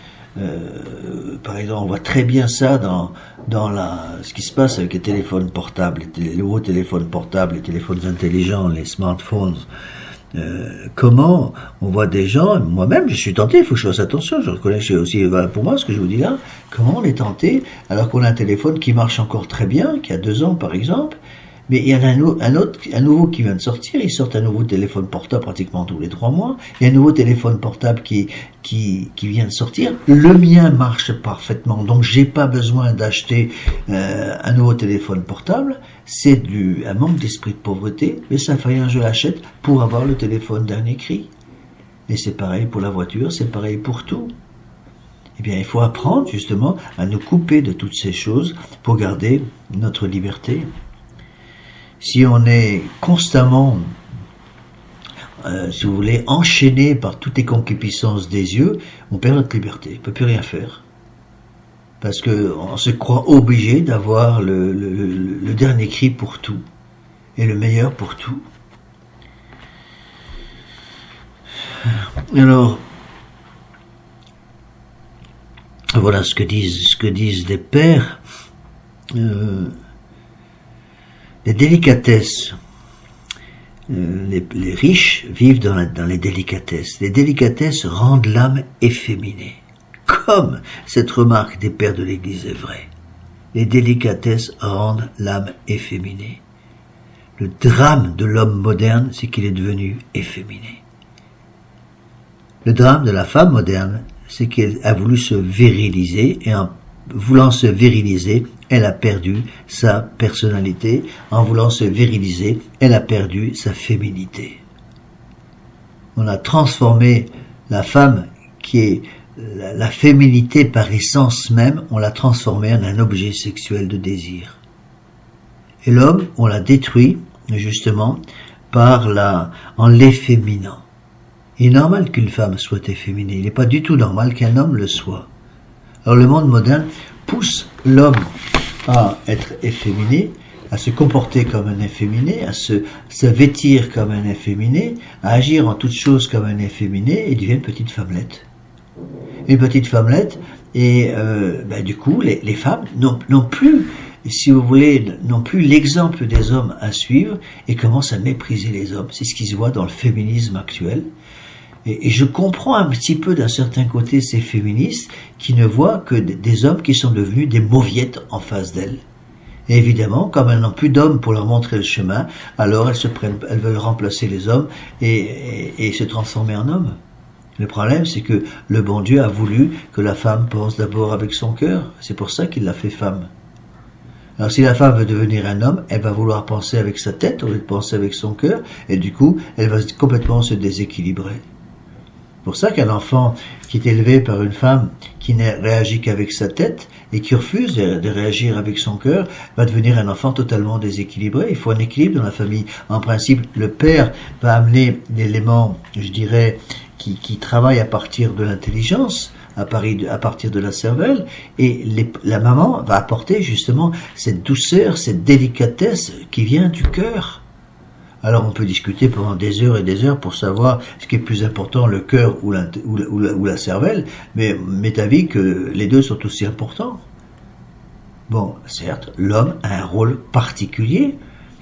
euh, par exemple, on voit très bien ça dans dans la ce qui se passe avec les téléphones portables, les, les nouveaux téléphones portables, les téléphones intelligents, les smartphones. Euh, comment on voit des gens, moi-même je suis tenté, il faut que je fasse attention, je reconnais que c'est aussi voilà pour moi ce que je vous dis là, comment on est tenté alors qu'on a un téléphone qui marche encore très bien, qui a deux ans par exemple. Mais il y en a un autre, un nouveau qui vient de sortir. Ils sortent un nouveau téléphone portable pratiquement tous les trois mois. Il y a un nouveau téléphone portable qui qui qui vient de sortir. Le mien marche parfaitement, donc j'ai pas besoin d'acheter euh, un nouveau téléphone portable. C'est du un manque d'esprit de pauvreté, mais ça fait rien, je l'achète pour avoir le téléphone dernier cri. Et c'est pareil pour la voiture, c'est pareil pour tout. Eh bien, il faut apprendre justement à nous couper de toutes ces choses pour garder notre liberté. Si on est constamment, euh, si vous voulez, enchaîné par toutes les concupiscences des yeux, on perd notre liberté, on ne peut plus rien faire. Parce qu'on se croit obligé d'avoir le, le, le, le dernier cri pour tout, et le meilleur pour tout. Alors, voilà ce que disent, ce que disent les pères. Euh, Les délicatesses, euh, les, les riches vivent dans, la, dans les délicatesses. Les délicatesses rendent l'âme efféminée. Comme cette remarque des pères de l'Église est vraie. Les délicatesses rendent l'âme efféminée. Le drame de l'homme moderne, c'est qu'il est devenu efféminé. Le drame de la femme moderne, c'est qu'elle a voulu se viriliser, et en voulant se viriliser, elle a perdu sa personnalité. En voulant se viriliser, elle a perdu sa féminité. On a transformé la femme qui est la, la féminité par essence même, on l'a transformée en un objet sexuel de désir. Et l'homme, on l'a détruit, justement, par la, en l'efféminant. Il est normal qu'une femme soit efféminée. Il n'est pas du tout normal qu'un homme le soit. Alors le monde moderne pousse l'homme à être efféminé, à se comporter comme un efféminé, à se, se vêtir comme un efféminé, à agir en toutes choses comme un efféminé, et devient une petite femmelette. Une petite femmelette, et euh, ben, du coup, les, les femmes n'ont, n'ont plus, si vous voulez, n'ont plus l'exemple des hommes à suivre, et commencent à mépriser les hommes. C'est ce qui se voit dans le féminisme actuel. Et, et je comprends un petit peu d'un certain côté ces féministes qui ne voient que des hommes qui sont devenus des mauviettes en face d'elles. Et évidemment, comme elles n'ont plus d'hommes pour leur montrer le chemin, alors elles se prennent, elles veulent remplacer les hommes et, et, et se transformer en hommes. Le problème, c'est que le bon Dieu a voulu que la femme pense d'abord avec son cœur. C'est pour ça qu'il l'a fait femme. Alors si la femme veut devenir un homme, elle va vouloir penser avec sa tête au lieu de penser avec son cœur, et du coup, elle va complètement se déséquilibrer. C'est pour ça qu'un enfant qui est élevé par une femme qui ne réagit qu'avec sa tête et qui refuse de, de réagir avec son cœur va devenir un enfant totalement déséquilibré. Il faut un équilibre dans la famille. En principe, le père va amener l'élément, je dirais, qui, qui travaille à partir de l'intelligence, à partir de la cervelle, et les, la maman va apporter justement cette douceur, cette délicatesse qui vient du cœur. Alors on peut discuter pendant des heures et des heures pour savoir ce qui est plus important, le cœur ou la, ou la, ou la, ou la cervelle, mais m'est avis que les deux sont aussi importants. Bon, certes, l'homme a un rôle particulier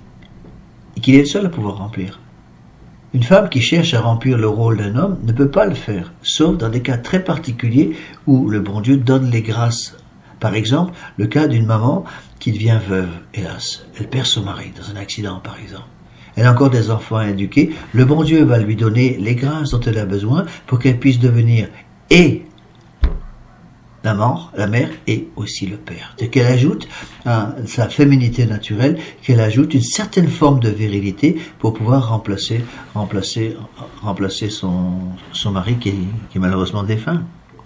et qu'il est le seul à pouvoir remplir. Une femme qui cherche à remplir le rôle d'un homme ne peut pas le faire, sauf dans des cas très particuliers où le bon Dieu donne les grâces. Par exemple, le cas d'une maman qui devient veuve, hélas. Elle perd son mari dans un accident, par exemple. Elle a encore des enfants à éduquer. Le bon Dieu va lui donner les grâces dont elle a besoin pour qu'elle puisse devenir et la mère, la mère et aussi le père. C'est qu'elle ajoute à sa féminité naturelle, qu'elle ajoute une certaine forme de virilité pour pouvoir remplacer, remplacer, remplacer son, son mari qui est, qui est malheureusement défunt.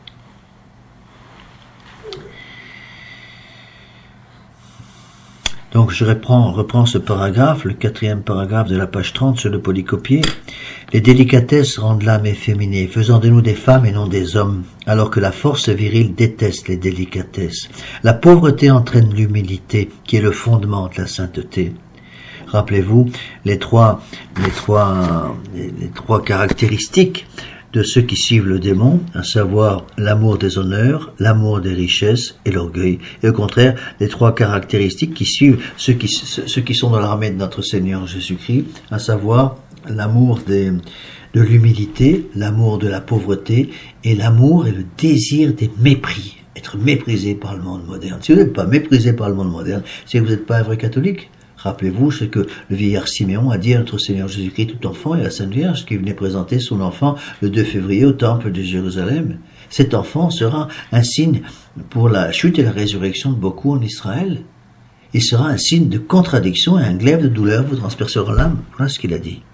Donc je reprends, reprends ce paragraphe, le quatrième paragraphe de la page trente sur le polycopier. Les délicatesses rendent l'âme efféminée, faisant de nous des femmes et non des hommes, alors que la force virile déteste les délicatesses. La pauvreté entraîne l'humilité, qui est le fondement de la sainteté. Rappelez-vous les trois, les trois, les, les trois caractéristiques de ceux qui suivent le démon, à savoir l'amour des honneurs, l'amour des richesses et l'orgueil. Et au contraire, les trois caractéristiques qui suivent ceux qui, ceux qui sont dans l'armée de notre Seigneur Jésus-Christ, à savoir l'amour des, de l'humilité, l'amour de la pauvreté et l'amour et le désir des mépris. Être méprisé par le monde moderne. Si vous n'êtes pas méprisé par le monde moderne, c'est que vous n'êtes pas un vrai catholique. Rappelez-vous ce que le vieillard Siméon a dit à notre Seigneur Jésus-Christ tout enfant et à la Sainte Vierge qui venait présenter son enfant le deux février au temple de Jérusalem. Cet enfant sera un signe pour la chute et la résurrection de beaucoup en Israël. Il sera un signe de contradiction et un glaive de douleur vous transpercera l'âme. Voilà ce qu'il a dit.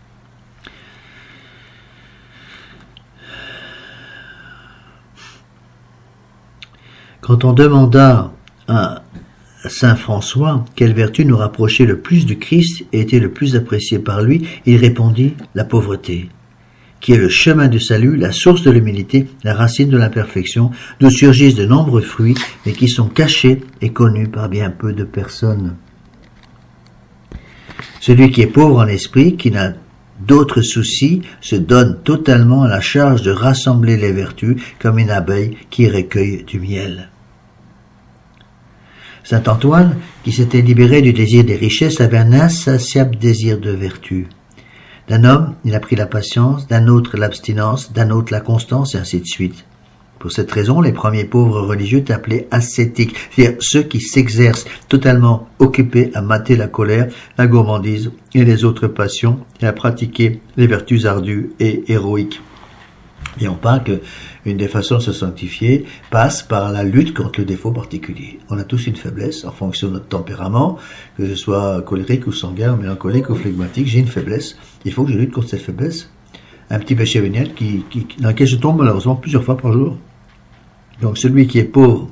Quand on demanda à Saint François, quelle vertu nous rapprochait le plus du Christ et était le plus appréciée par lui, il répondit la pauvreté, qui est le chemin du salut, la source de l'humilité, la racine de l'imperfection, d'où surgissent de nombreux fruits, mais qui sont cachés et connus par bien peu de personnes. Celui qui est pauvre en esprit, qui n'a d'autres soucis, se donne totalement à la charge de rassembler les vertus, comme une abeille qui recueille du miel. Saint Antoine, qui s'était libéré du désir des richesses, avait un insatiable désir de vertu. D'un homme, il a pris la patience, d'un autre l'abstinence, d'un autre la constance, et ainsi de suite. Pour cette raison, les premiers pauvres religieux étaient appelés ascétiques, c'est-à-dire ceux qui s'exercent totalement occupés à mater la colère, la gourmandise et les autres passions et à pratiquer les vertus ardues et héroïques. Et on parle qu'une des façons de se sanctifier passe par la lutte contre le défaut particulier. On a tous une faiblesse en fonction de notre tempérament, que je sois colérique ou sanguin, mélancolique ou flegmatique, j'ai une faiblesse. Il faut que je lutte contre cette faiblesse. Un petit péché véniel qui, qui, dans lequel je tombe malheureusement plusieurs fois par jour. Donc celui qui est pauvre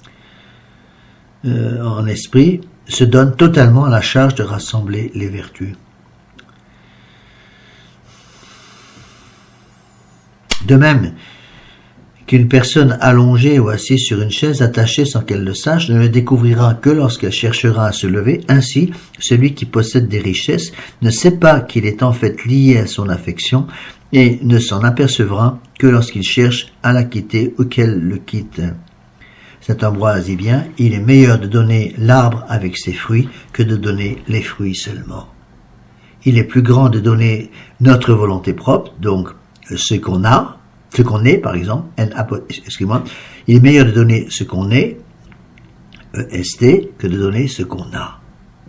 euh, en esprit se donne totalement à la charge de rassembler les vertus. De même qu'une personne allongée ou assise sur une chaise attachée sans qu'elle le sache ne le découvrira que lorsqu'elle cherchera à se lever. Ainsi, celui qui possède des richesses ne sait pas qu'il est en fait lié à son affection et ne s'en apercevra que lorsqu'il cherche à la quitter ou qu'elle le quitte. Saint Ambroise dit bien, il est meilleur de donner l'arbre avec ses fruits que de donner les fruits seulement. Il est plus grand de donner notre volonté propre, donc ce qu'on a, ce qu'on est par exemple, excusez-moi, il est meilleur de donner ce qu'on est, E S T, que de donner ce qu'on a.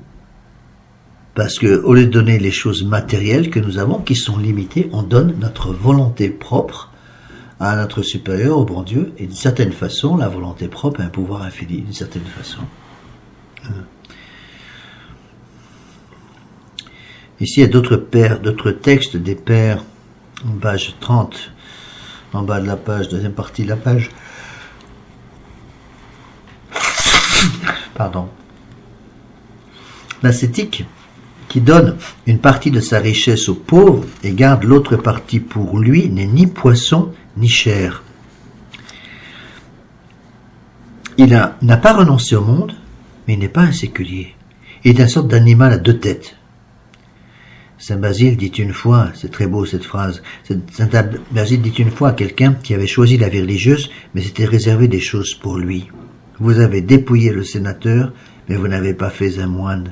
Parce que au lieu de donner les choses matérielles que nous avons, qui sont limitées, on donne notre volonté propre à notre supérieur, au bon Dieu, et d'une certaine façon, la volonté propre a un pouvoir infini, d'une certaine façon. Ici, il y a d'autres pères, d'autres textes des pères, en page trente, en bas de la page, deuxième partie de la page. Pardon. L'ascétique, qui donne une partie de sa richesse aux pauvres et garde l'autre partie pour lui, n'est ni poisson ni chair. Il a, n'a pas renoncé au monde, mais il n'est pas un séculier. Il est une sorte d'animal à deux têtes. Saint Basile dit une fois, c'est très beau cette phrase, Saint Basile dit une fois à quelqu'un qui avait choisi la vie religieuse, mais s'était réservé des choses pour lui. Vous avez dépouillé le sénateur, mais vous n'avez pas fait un moine.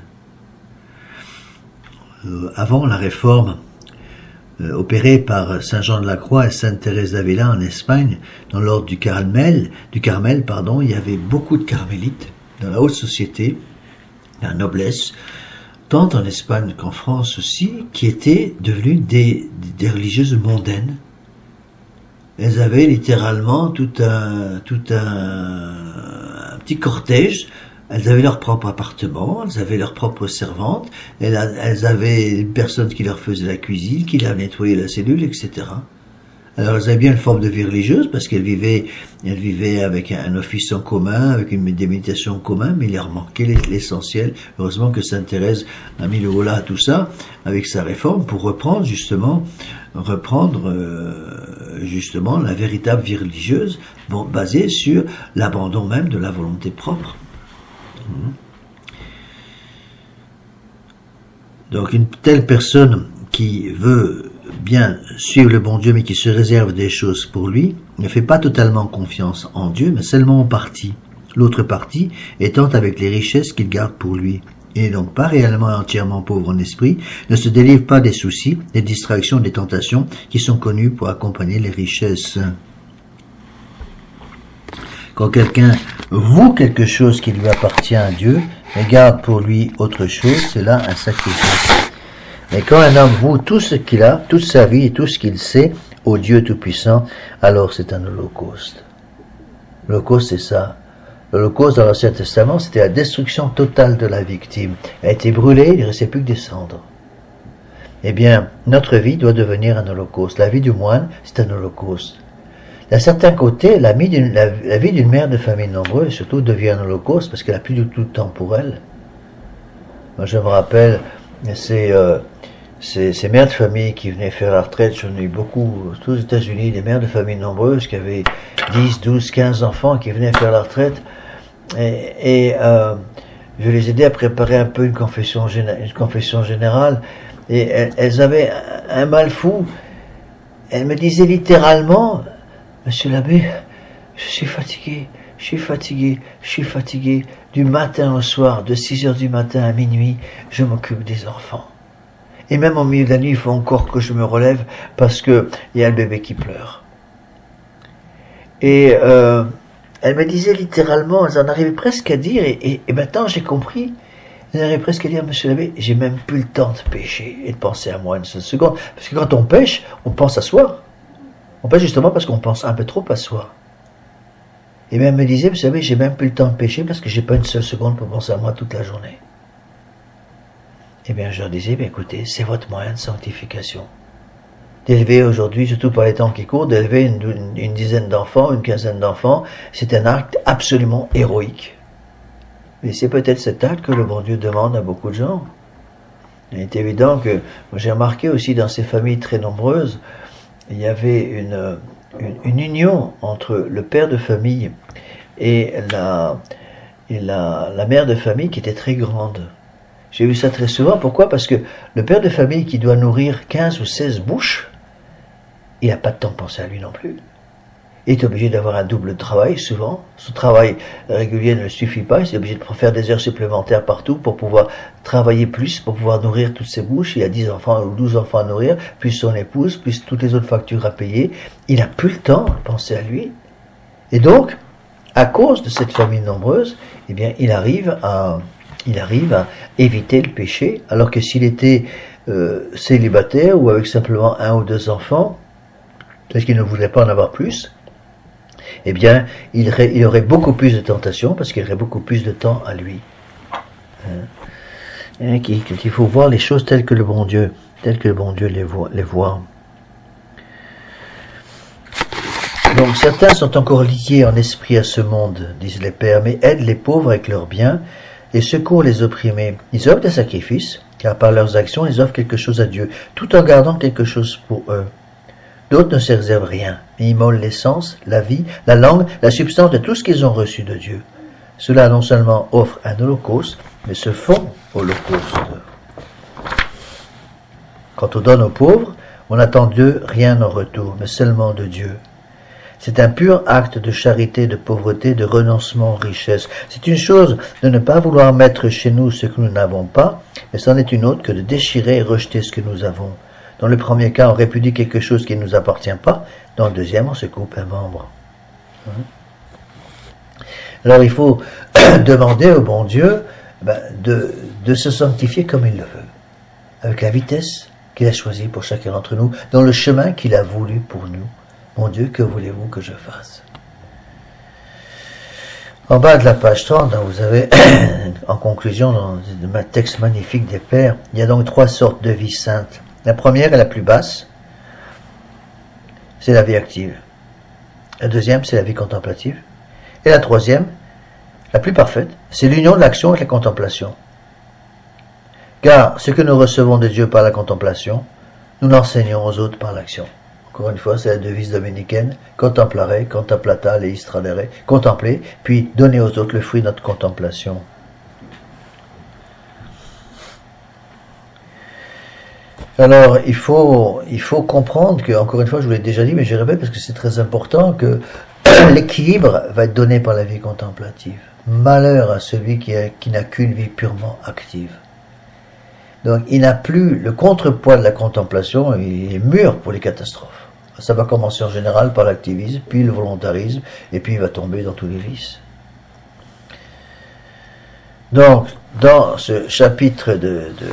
Euh, avant la réforme euh, opérée par Saint Jean de la Croix et Sainte Thérèse d'Avila en Espagne, dans l'ordre du Carmel, du Carmel, pardon, il y avait beaucoup de carmélites dans la haute société, la noblesse, tant en Espagne qu'en France aussi, qui étaient devenues des, des religieuses mondaines. Elles avaient littéralement tout un, tout un, un petit cortège. Elles avaient leur propre appartement, elles avaient leur propre servante, elles, elles avaient une personne qui leur faisait la cuisine, qui leur nettoyait la cellule, et cetera. Alors elles avaient bien une forme de vie religieuse parce qu'elles vivaient, elles vivaient avec un, un office en commun, avec une des méditations en commun, mais il leur manquait l'essentiel. Heureusement que Sainte Thérèse a mis le holà à tout ça avec sa réforme pour reprendre justement, reprendre euh, justement la véritable vie religieuse, bon, basée sur l'abandon même de la volonté propre. Donc une telle personne qui veut bien suivre le bon Dieu mais qui se réserve des choses pour lui ne fait pas totalement confiance en Dieu mais seulement en partie, l'autre partie étant avec les richesses qu'il garde pour lui, et donc pas réellement et entièrement pauvre en esprit, ne se délivre pas des soucis, des distractions, des tentations qui sont connues pour accompagner les richesses. Quand quelqu'un voue quelque chose qui lui appartient à Dieu, mais garde pour lui autre chose, c'est là un sacrifice. Mais quand un homme voue tout ce qu'il a, toute sa vie et tout ce qu'il sait au Dieu Tout-Puissant, alors c'est un holocauste. L'holocauste, c'est ça. L'holocauste dans l'Ancien Testament, c'était la destruction totale de la victime. Elle a été brûlée, il ne restait plus que des cendres. Eh bien, notre vie doit devenir un holocauste. La vie du moine, c'est un holocauste. D'un certain côté, la vie d'une, la, la vie d'une mère de famille nombreuse, surtout, devient un holocauste parce qu'elle n'a plus du tout de temps pour elle. Moi, je me rappelle, ces, euh, ces, ces mères de famille qui venaient faire la retraite, j'en ai eu beaucoup, tous aux États-Unis, des mères de famille nombreuses qui avaient dix, douze, quinze enfants qui venaient faire la retraite. Et, et euh, je les aidais à préparer un peu une confession, une confession générale. Et elles, elles avaient un mal fou. Elles me disaient littéralement, Monsieur l'abbé, je suis fatigué, je suis fatigué, je suis fatigué. Du matin au soir, de six heures du matin à minuit, je m'occupe des enfants. Et même au milieu de la nuit, il faut encore que je me relève parce que il y a le bébé qui pleure. Et euh, elle me disait littéralement, elle en arrivait presque à dire, et, et, et maintenant j'ai compris, elle arrivait presque à dire, monsieur l'abbé, j'ai même plus le temps de pêcher et de penser à moi une seule seconde. Parce que quand on pêche, on pense à soi. On pêche justement parce qu'on pense un peu trop à soi. Et bien elle me disait, vous savez, j'ai même plus le temps de pêcher parce que j'ai pas une seule seconde pour penser à moi toute la journée. Et bien je leur disais, bien écoutez, c'est votre moyen de sanctification. D'élever aujourd'hui, surtout par les temps qui courent, d'élever une, une, une dizaine d'enfants, une quinzaine d'enfants, c'est un acte absolument héroïque. Et c'est peut-être cet acte que le bon Dieu demande à beaucoup de gens. Il est évident que, j'ai remarqué aussi dans ces familles très nombreuses, il y avait une, une, une union entre le père de famille et, la, et la, la mère de famille qui était très grande. J'ai vu ça très souvent. Pourquoi? Parce que le père de famille qui doit nourrir quinze ou seize bouches, il n'a pas de temps de penser à lui non plus. Il est obligé d'avoir un double travail, souvent. Son travail régulier ne le suffit pas. Il est obligé de faire des heures supplémentaires partout pour pouvoir travailler plus, pour pouvoir nourrir toutes ses bouches. Il a dix enfants ou douze enfants à nourrir, plus son épouse, plus toutes les autres factures à payer. Il n'a plus le temps de penser à lui. Et donc, à cause de cette famille nombreuse, eh bien, il arrive à, il arrive à éviter le péché, alors que s'il était euh, célibataire ou avec simplement un ou deux enfants, parce qu'il ne voulait pas en avoir plus, eh bien, il, il aurait beaucoup plus de tentations parce qu'il aurait beaucoup plus de temps à lui. Hein? Il faut voir les choses telles que le bon Dieu, telles que le bon Dieu les voit. Les voit. Donc, certains sont encore liés en esprit à ce monde, disent les pères, mais aident les pauvres avec leurs biens et secourent les opprimés. Ils offrent des sacrifices, car par leurs actions, ils offrent quelque chose à Dieu, tout en gardant quelque chose pour eux. D'autres ne se réservent rien, mais immolent l'essence, la vie, la langue, la substance de tout ce qu'ils ont reçu de Dieu. Cela non seulement offre un holocauste, mais se font holocauste. Quand on donne aux pauvres, on n'attend d'eux rien en retour, mais seulement de Dieu. C'est un pur acte de charité, de pauvreté, de renoncement aux richesses. C'est une chose de ne pas vouloir mettre chez nous ce que nous n'avons pas, mais c'en est une autre que de déchirer et rejeter ce que nous avons. Dans le premier cas, on répudie quelque chose qui ne nous appartient pas. Dans le deuxième, on se coupe un membre. Alors il faut demander au bon Dieu ben, de, de se sanctifier comme il le veut, avec la vitesse qu'il a choisie pour chacun d'entre nous, dans le chemin qu'il a voulu pour nous. Mon Dieu, que voulez-vous que je fasse? En bas de la page trente, vous avez, en conclusion, dans un texte magnifique des Pères, il y a donc trois sortes de vie sainte. La première est la plus basse, c'est la vie active. La deuxième, c'est la vie contemplative. Et la troisième, la plus parfaite, c'est l'union de l'action avec la contemplation. Car ce que nous recevons de Dieu par la contemplation, nous l'enseignons aux autres par l'action. Encore une fois, c'est la devise dominicaine, contemplare, contemplata, leis tradere, contempler, puis donner aux autres le fruit de notre contemplation. Alors, il faut, il faut comprendre que, encore une fois, je vous l'ai déjà dit, mais je répète parce que c'est très important, que l'équilibre va être donné par la vie contemplative. Malheur à celui qui, a, qui n'a qu'une vie purement active. Donc, il n'a plus le contrepoids de la contemplation, il est mûr pour les catastrophes. Ça va commencer en général par l'activisme, puis le volontarisme, et puis il va tomber dans tous les vices. Donc, dans ce chapitre de, de,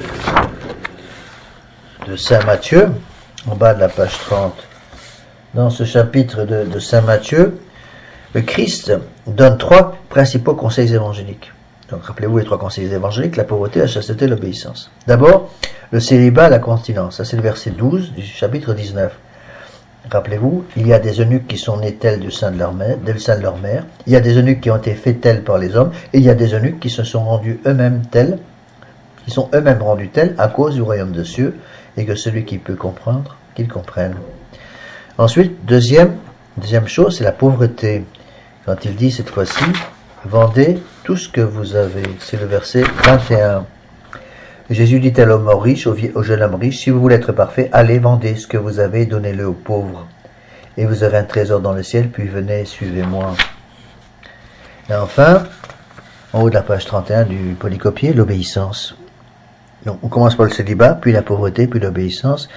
de Saint Matthieu, en bas de la page trente, dans ce chapitre de, de Saint Matthieu, le Christ donne trois principaux conseils évangéliques. Donc, rappelez-vous les trois conseils évangéliques, la pauvreté, la chasteté, l'obéissance. D'abord, le célibat, la continence. Ça, c'est le verset douze du chapitre dix-neuf. Rappelez-vous, il y a des eunuques qui sont nés tels du sein de leur mère, du sein de leur mère. Il y a des eunuques qui ont été faits tels par les hommes. Et il y a des eunuques qui se sont rendus eux-mêmes tels, qui sont eux-mêmes rendus tels à cause du royaume de cieux, et que celui qui peut comprendre, qu'il comprenne. Ensuite, deuxième, deuxième chose, c'est la pauvreté. Quand il dit cette fois-ci, vendez tout ce que vous avez. C'est le verset vingt et un. Jésus dit à l'homme riche, au, au jeune homme riche, si vous voulez être parfait, allez, vendez ce que vous avez, donnez-le aux pauvres. Et vous aurez un trésor dans le ciel, puis venez, suivez-moi. Et enfin, en haut de la page trente et un du polycopier, l'obéissance. Donc, on commence par le célibat, puis la pauvreté, puis l'obéissance.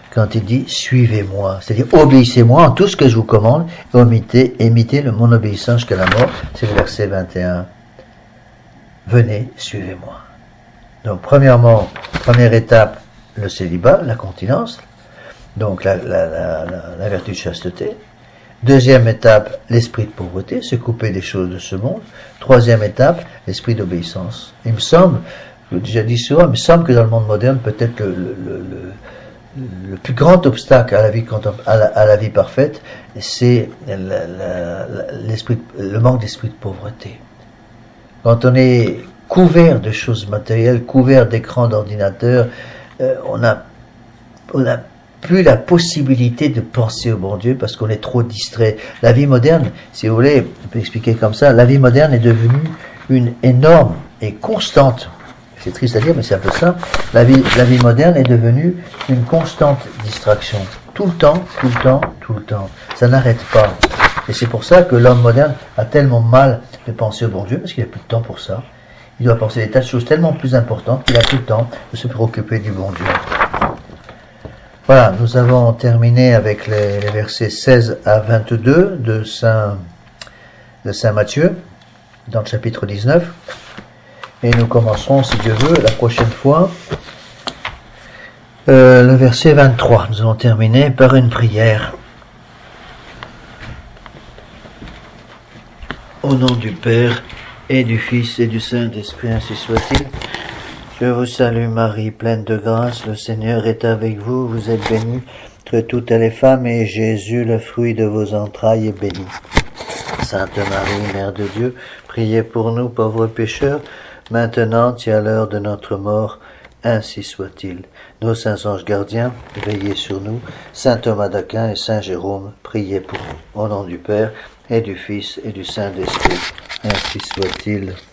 quand il dit « suivez-moi », c'est-à-dire « obéissez-moi en tout ce que je vous commande, et imitez, imitez le, mon obéissance jusqu'à la mort », c'est le verset vingt et un. « Venez, suivez-moi ». Donc, premièrement, première étape, le célibat, la continence, donc la, la, la, la, la vertu de chasteté. Deuxième étape, l'esprit de pauvreté, se couper des choses de ce monde. Troisième étape, l'esprit d'obéissance. Il me semble, je l'ai déjà dit souvent, il me semble que dans le monde moderne, peut-être le, le, le, le, le plus grand obstacle à la vie, à la, à la vie parfaite, c'est l'esprit, le manque d'esprit de pauvreté. Quand on est couvert de choses matérielles, couvert d'écrans d'ordinateur, euh, on a, on a plus la possibilité de penser au bon Dieu parce qu'on est trop distrait. La vie moderne, si vous voulez, on peut expliquer comme ça, la vie moderne est devenue une énorme et constante, c'est triste à dire mais c'est un peu ça, la vie, la vie moderne est devenue une constante distraction. Tout le temps, tout le temps, tout le temps. Ça n'arrête pas. Et c'est pour ça que l'homme moderne a tellement mal de penser au bon Dieu parce qu'il n'a plus de temps pour ça. Il doit penser à des tas de choses tellement plus importantes qu'il n'a plus le temps de se préoccuper du bon Dieu. Voilà, nous avons terminé avec les, les versets seize à vingt-deux de Saint, de Saint Matthieu, dans le chapitre dix-neuf. Et nous commencerons, si Dieu veut, la prochaine fois, euh, le verset vingt-trois. Nous allons terminer par une prière. Au nom du Père, et du Fils, et du Saint-Esprit, ainsi soit-il. Je vous salue Marie, pleine de grâce, le Seigneur est avec vous, vous êtes bénie entre toutes les femmes, et Jésus, le fruit de vos entrailles, est béni. Sainte Marie, Mère de Dieu, priez pour nous pauvres pécheurs, maintenant et à l'heure de notre mort, ainsi soit-il. Nos saints anges gardiens, veillez sur nous. Saint Thomas d'Aquin et Saint Jérôme, priez pour nous. Au nom du Père, et du Fils, et du Saint-Esprit, ainsi soit-il.